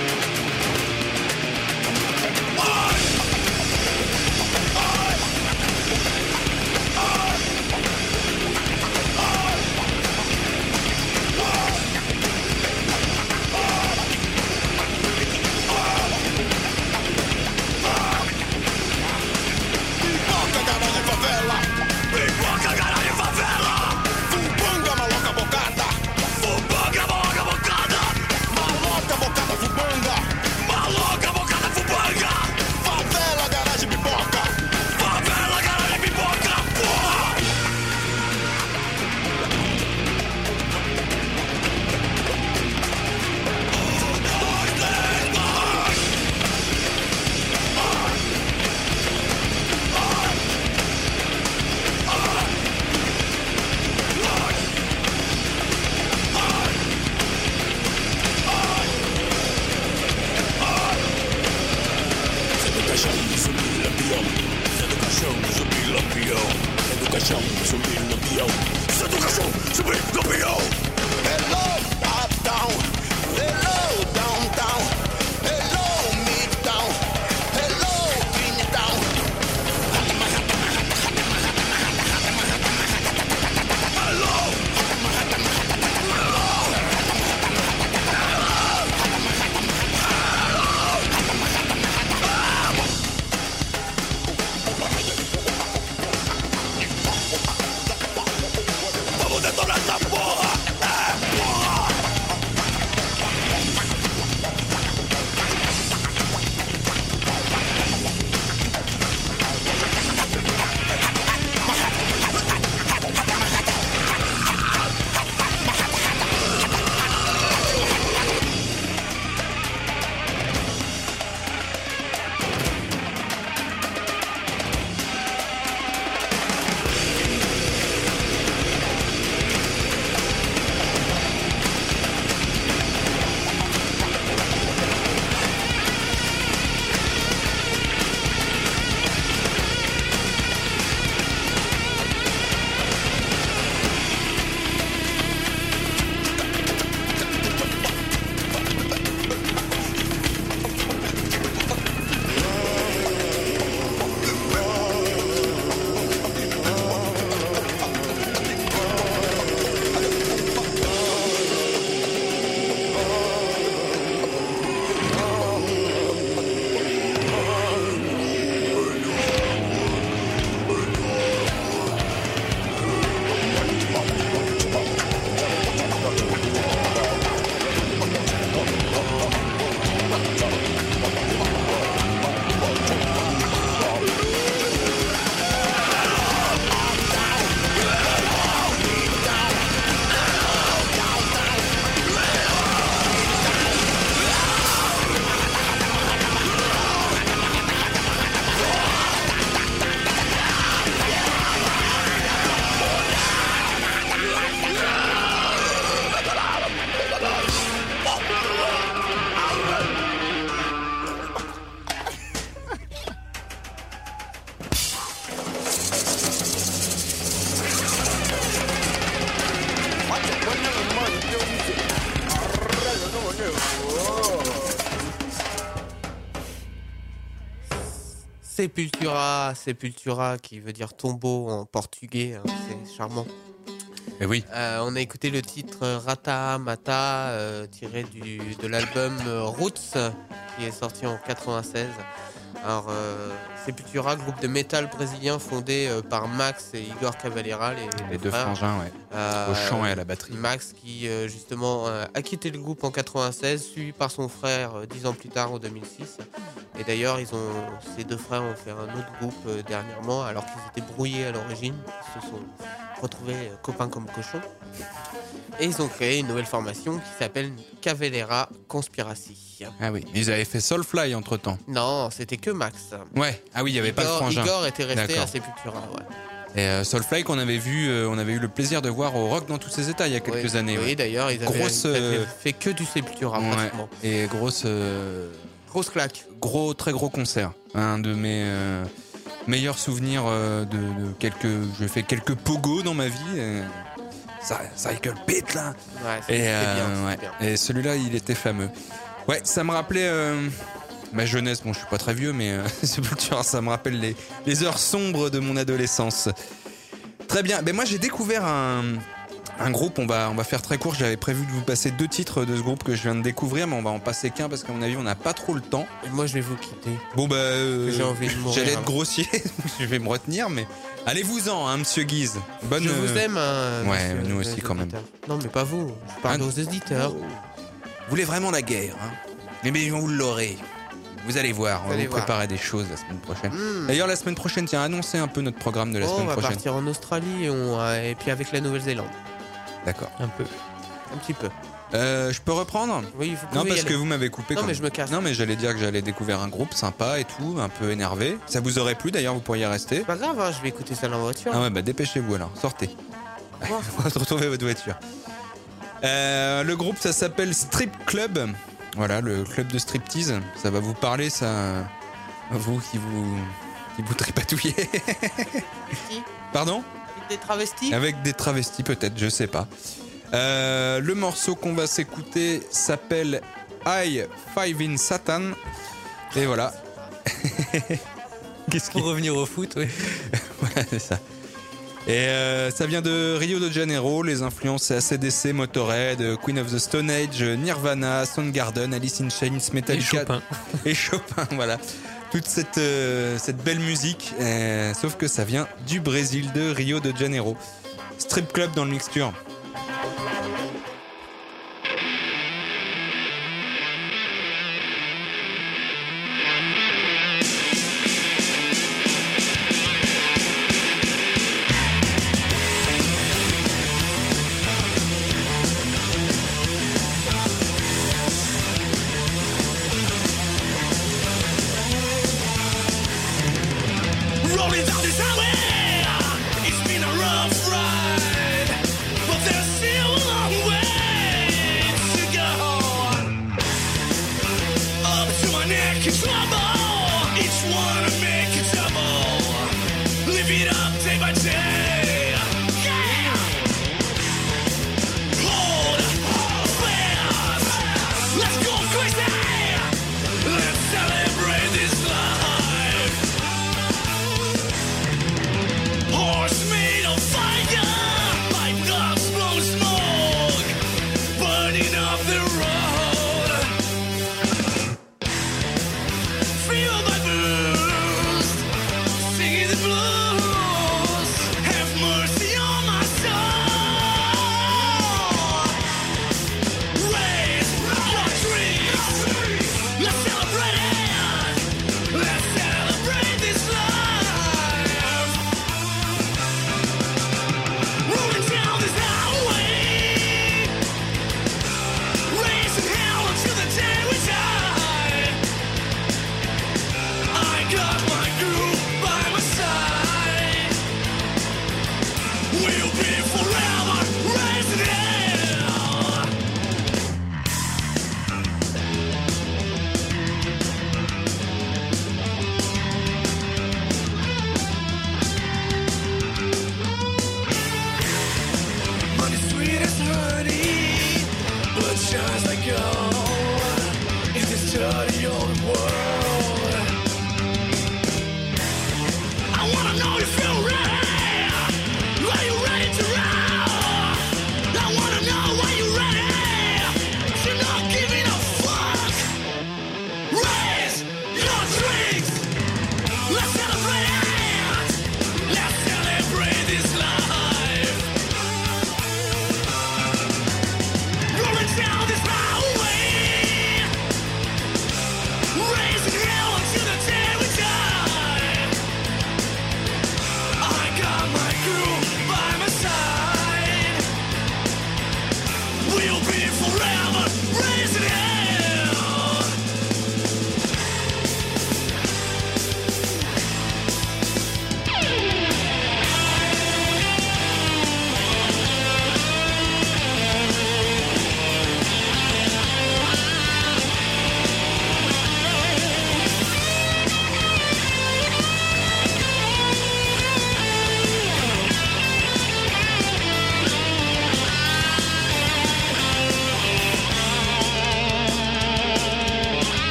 Oh! Sepultura, Sepultura qui veut dire tombeau en portugais, hein, c'est charmant. Et oui. Euh, on a écouté le titre Rata Mata euh, tiré du, de l'album euh, Roots qui est sorti en quatre-vingt-seize. Alors euh, Sepultura, groupe de métal brésilien fondé euh, par Max et Igor Cavalera, les, Les deux frangins, ouais. Euh, Au chant et à la batterie. Max qui euh, justement euh, a quitté le groupe en quatre-vingt-seize, suivi par son frère euh, dix ans plus tard en deux mille six. Et d'ailleurs, ils ont, ces deux frères ont fait un autre groupe euh, dernièrement, alors qu'ils étaient brouillés à l'origine. Ils se sont retrouvés euh, copains comme cochons. Et ils ont créé une nouvelle formation qui s'appelle Cavalera Conspiracy. Ah oui, ils avaient fait Soulfly entre temps. Non, c'était que Max. Ouais, ah oui, il n'y avait Igor, pas de frangin. Igor était resté D'accord. à Sepultura, ouais. Et euh, Soulfly qu'on avait vu, euh, on avait eu le plaisir de voir au Rock dans tous ses états il y a quelques oui, années. Oui, ouais. d'ailleurs, ils avaient, grosse, ils avaient euh, fait que du Sepultura, ouais. pratiquement. Et grosse, euh, grosse claque. Gros, très gros concert. Un de mes euh, meilleurs souvenirs euh, de, de quelques, j'ai fait quelques pogos dans ma vie. Euh, ça, Cycle Pit là. Ouais, c'était et, euh, bien, ouais. c'était bien. Et celui-là, il était fameux. Ouais, ça me rappelait euh, ma jeunesse. Bon, je suis pas très vieux, mais euh, Sepultura, ça me rappelle les, les heures sombres de mon adolescence. Très bien. Ben moi, j'ai découvert un, un groupe. On va, on va faire très court. J'avais prévu de vous passer deux titres de ce groupe que je viens de découvrir, mais on va en passer qu'un parce qu'à mon avis, on n'a pas trop le temps. Et moi, je vais vous quitter. Bon bah, euh, J'ai envie de mourir. j'allais être grossier. Je vais me retenir, mais allez-vous-en, hein, Monsieur Guise. Bonne. Je vous euh, aime, hein, Ouais, monsieur, nous aussi les quand même. auditeurs. Non, mais pas vous. Je parle Ah, aux auditeurs. Vous voulez vraiment la guerre, hein? Mais bien, vous l'aurez. Vous allez voir, on Vous va allez vous voir. préparer des choses la semaine prochaine. Mmh. D'ailleurs, la semaine prochaine, tiens, annoncez un peu notre programme de la Oh, semaine on va prochaine. partir en Australie et, on, euh, et puis avec la Nouvelle-Zélande. D'accord. Un peu. Un petit peu. Euh, je peux reprendre? Oui, vous pouvez Non, y parce aller. que vous m'avez coupé. Non, quand mais même. je me casse. Non, mais j'allais dire que j'allais découvrir un groupe sympa et tout, un peu énervé. Ça vous aurait plu, d'ailleurs, vous pourriez rester. C'est pas grave, hein, je vais écouter ça dans la voiture. Ah ouais, bah dépêchez-vous alors, sortez. Retrouvez votre voiture. Euh, le groupe, ça s'appelle Strip Club. Voilà, le club de striptease. Ça va vous parler, ça. Vous qui vous. qui vous tripatouillez. Pardon? Avec des travestis. Avec des travestis, peut-être, je sais pas. Euh, le morceau qu'on va s'écouter s'appelle I Five in Satan. Et voilà. Qu'est-ce Pour revenir au foot, oui. Voilà, c'est ça. Et euh, ça vient de Rio de Janeiro. Les influences, c'est A C D C, Motorhead, Queen of the Stone Age, Nirvana, Soundgarden, Alice in Chains, Metallica. Et Chopin. Et Chopin, voilà. Toute cette, euh, cette belle musique. euh, sauf que ça vient du Brésil, de Rio de Janeiro. Strip Club dans le mixture. Rolling down this highway, it's been a rough ride, but there's still a long way to go. Up to my neck in trouble, each one to make it double. Live it up day by day. Yeah. Hold fast, let's go crazy. Let's celebrate this life. Horse made of fire, like dogs blow smoke, burning up the road. Feel my boost, singing the blues. Have mercy on my soul. Raise your dreams, let's celebrate it. Let's celebrate this life. Rolling down this highway, raising hell until the day we die. I got my groove by my side. We'll be forever raising hell. Money sweet as honey, blood shines like gold in this dirty old world.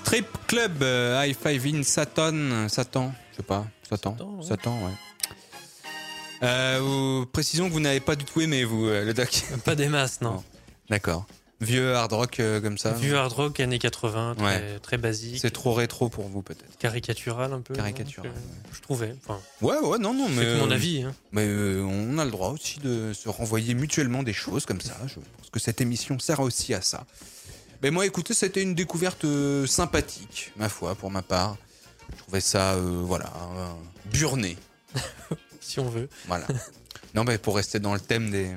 Strip Club, euh, High Five in Satan, Satan, je sais pas, Satan, Satan, ouais. Satan, ouais. Euh, vous, précisons que vous n'avez pas du tout aimé, vous, euh, le doc. Pas des masses, non. non. D'accord. Vieux hard rock euh, comme ça. Vieux hard rock années quatre-vingts, très, ouais. très basique. C'est trop rétro pour vous peut-être. Caricatural un peu. Caricatural. Donc, euh, ouais. Je trouvais. Enfin, ouais, ouais, non, non, mais. C'est mon euh, avis. Hein. Mais euh, on a le droit aussi de se renvoyer mutuellement des choses comme ça. Je pense que cette émission sert aussi à ça. Mais moi, écoutez, c'était une découverte euh, sympathique, ma foi, pour ma part. Je trouvais ça, euh, voilà, euh, burné. Si on veut. Voilà. Non, mais pour rester dans le thème des.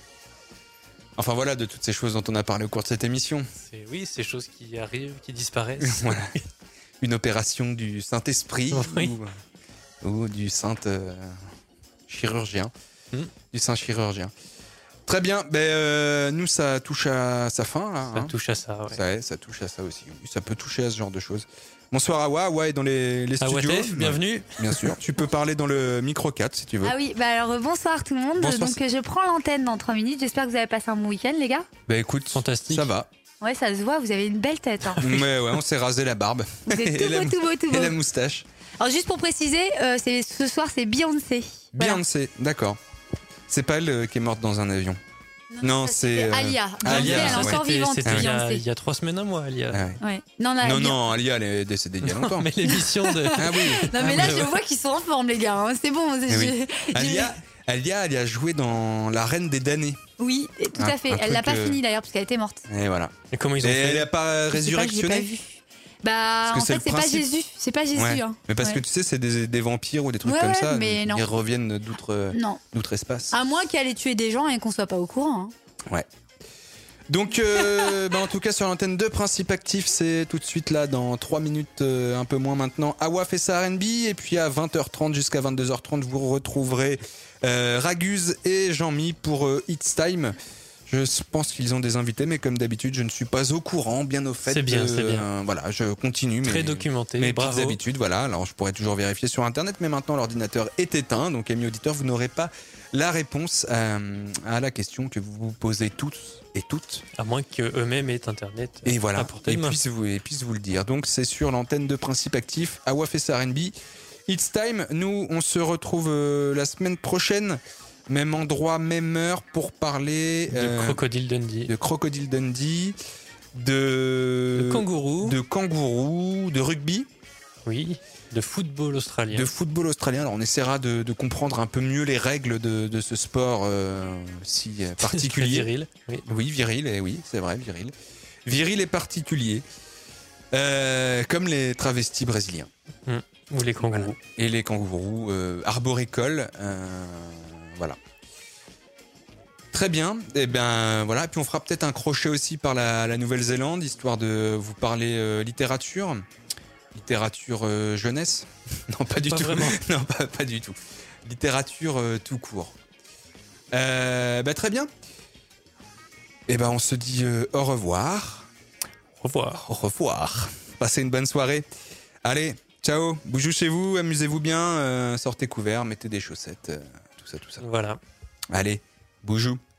Enfin voilà, de toutes ces choses dont on a parlé au cours de cette émission. C'est, oui, ces choses qui arrivent, qui disparaissent. Voilà. Une opération du Saint-Esprit oui. ou, ou du Saint euh, chirurgien. Hmm. Du Saint chirurgien. Très bien, ben, euh, nous ça touche à sa fin. Là, ça hein. touche à ça, ouais. Ça, ça touche à ça aussi. Ça peut toucher à ce genre de choses. Bonsoir Awa, Awa est dans les, les studios. Awa T F, bienvenue. Bien sûr, tu peux parler dans le micro quatre si tu veux. Ah oui, bah alors bonsoir tout le monde. Bonsoir. Donc je prends l'antenne dans trois minutes. J'espère que vous avez passé un bon week-end, les gars. Bah écoute, fantastique. Ça va. Ouais, ça se voit, vous avez une belle tête. Hein. Mais ouais, on s'est rasé la barbe. Vous êtes tout et, beau, la, tout beau, tout beau. et la moustache. Alors juste pour préciser, euh, c'est, ce soir c'est Beyoncé. Voilà. Beyoncé, d'accord. C'est pas elle euh, qui est morte dans un avion. Non, Non, c'est euh... Alia. Alia, Beyoncé, elle est ouais. encore vivante. C'était il y, a, Beyoncé. il y a trois semaines, un mois, Alia. Ah ouais. Ouais. Non, non, non, Alia. non, Alia, elle est décédée il y a longtemps. mais l'émission de. Ah oui. Non, mais ah, là, oui, je ouais. vois qu'ils sont en forme, les gars. Hein. C'est bon. Ah j'ai- oui. j'ai- Alia, Alia, elle a joué dans La Reine des damnés. Oui, tout Un- à fait. un Elle l'a truc, pas euh, fini d'ailleurs, parce qu'elle était morte. Et voilà. Et comment ils ont Et fait elle n'a pas Je sais pas, je l'ai pas résurrectionné. vu. Bah, Parce que en c'est fait, le c'est pas principe. Jésus. C'est pas Jésus. Ouais. Hein. Mais parce Ouais. que tu sais, c'est des, des vampires ou des trucs Ouais, comme ouais, ça. mais non. Ils reviennent d'outre, Non. d'outre espace. À moins qu'elle ait tué des gens et qu'on soit pas au courant. Hein. Ouais. Donc, euh, bah, en tout cas, sur l'antenne deux, Principe Actif, c'est tout de suite là, dans trois minutes, euh, un peu moins maintenant. Awa fait sa R and B. Et puis à vingt heures trente jusqu'à vingt-deux heures trente, vous retrouverez euh, Raguse et Jean-Mi pour euh, It's Time. Je pense qu'ils ont des invités, mais comme d'habitude, je ne suis pas au courant, bien au fait. C'est bien, euh, c'est bien. euh, voilà, je continue. Très mais, documenté, Mes bravo. petites habitudes, voilà. Alors, je pourrais toujours vérifier sur Internet, mais maintenant, l'ordinateur est éteint. Donc, amis auditeurs, vous n'aurez pas la réponse euh, à la question que vous vous posez tous et toutes. À moins qu'eux-mêmes aient Internet. Et voilà, à portée et de main. puissent vous, et puissent vous le dire. Donc, c'est sur l'antenne de Principe Actif, Awa fait sa R and B. It's Time. Nous, on se retrouve euh, la semaine prochaine. Même endroit, même heure pour parler De euh, Crocodile Dundee. de Crocodile Dundee, de, De kangourou. de kangourou, de rugby, Oui. De football australien. de football australien. Alors on essaiera de, de comprendre un peu mieux les règles de, de ce sport euh, si euh, particulier. Viril. Oui. Oui, viril, et oui, c'est vrai, viril. Viril et particulier. Euh, comme les travestis brésiliens. Mmh. Ou les kangourous. Voilà. Et les kangourous euh, arboricoles. Euh, voilà. Très bien. Et bien voilà. Et puis on fera peut-être un crochet aussi par la, la Nouvelle-Zélande, histoire de vous parler euh, littérature. Littérature euh, jeunesse. Non, pas du Pas tout. vraiment. Non, pas, pas du tout. Littérature euh, tout court. Euh, bah, très bien. Et ben on se dit euh, au revoir. Au revoir. Au revoir. Passez une bonne soirée. Allez, ciao. Bougez chez vous, amusez-vous bien, euh, sortez couverts, mettez des chaussettes, euh, tout ça, tout ça. Voilà. Allez, bougou.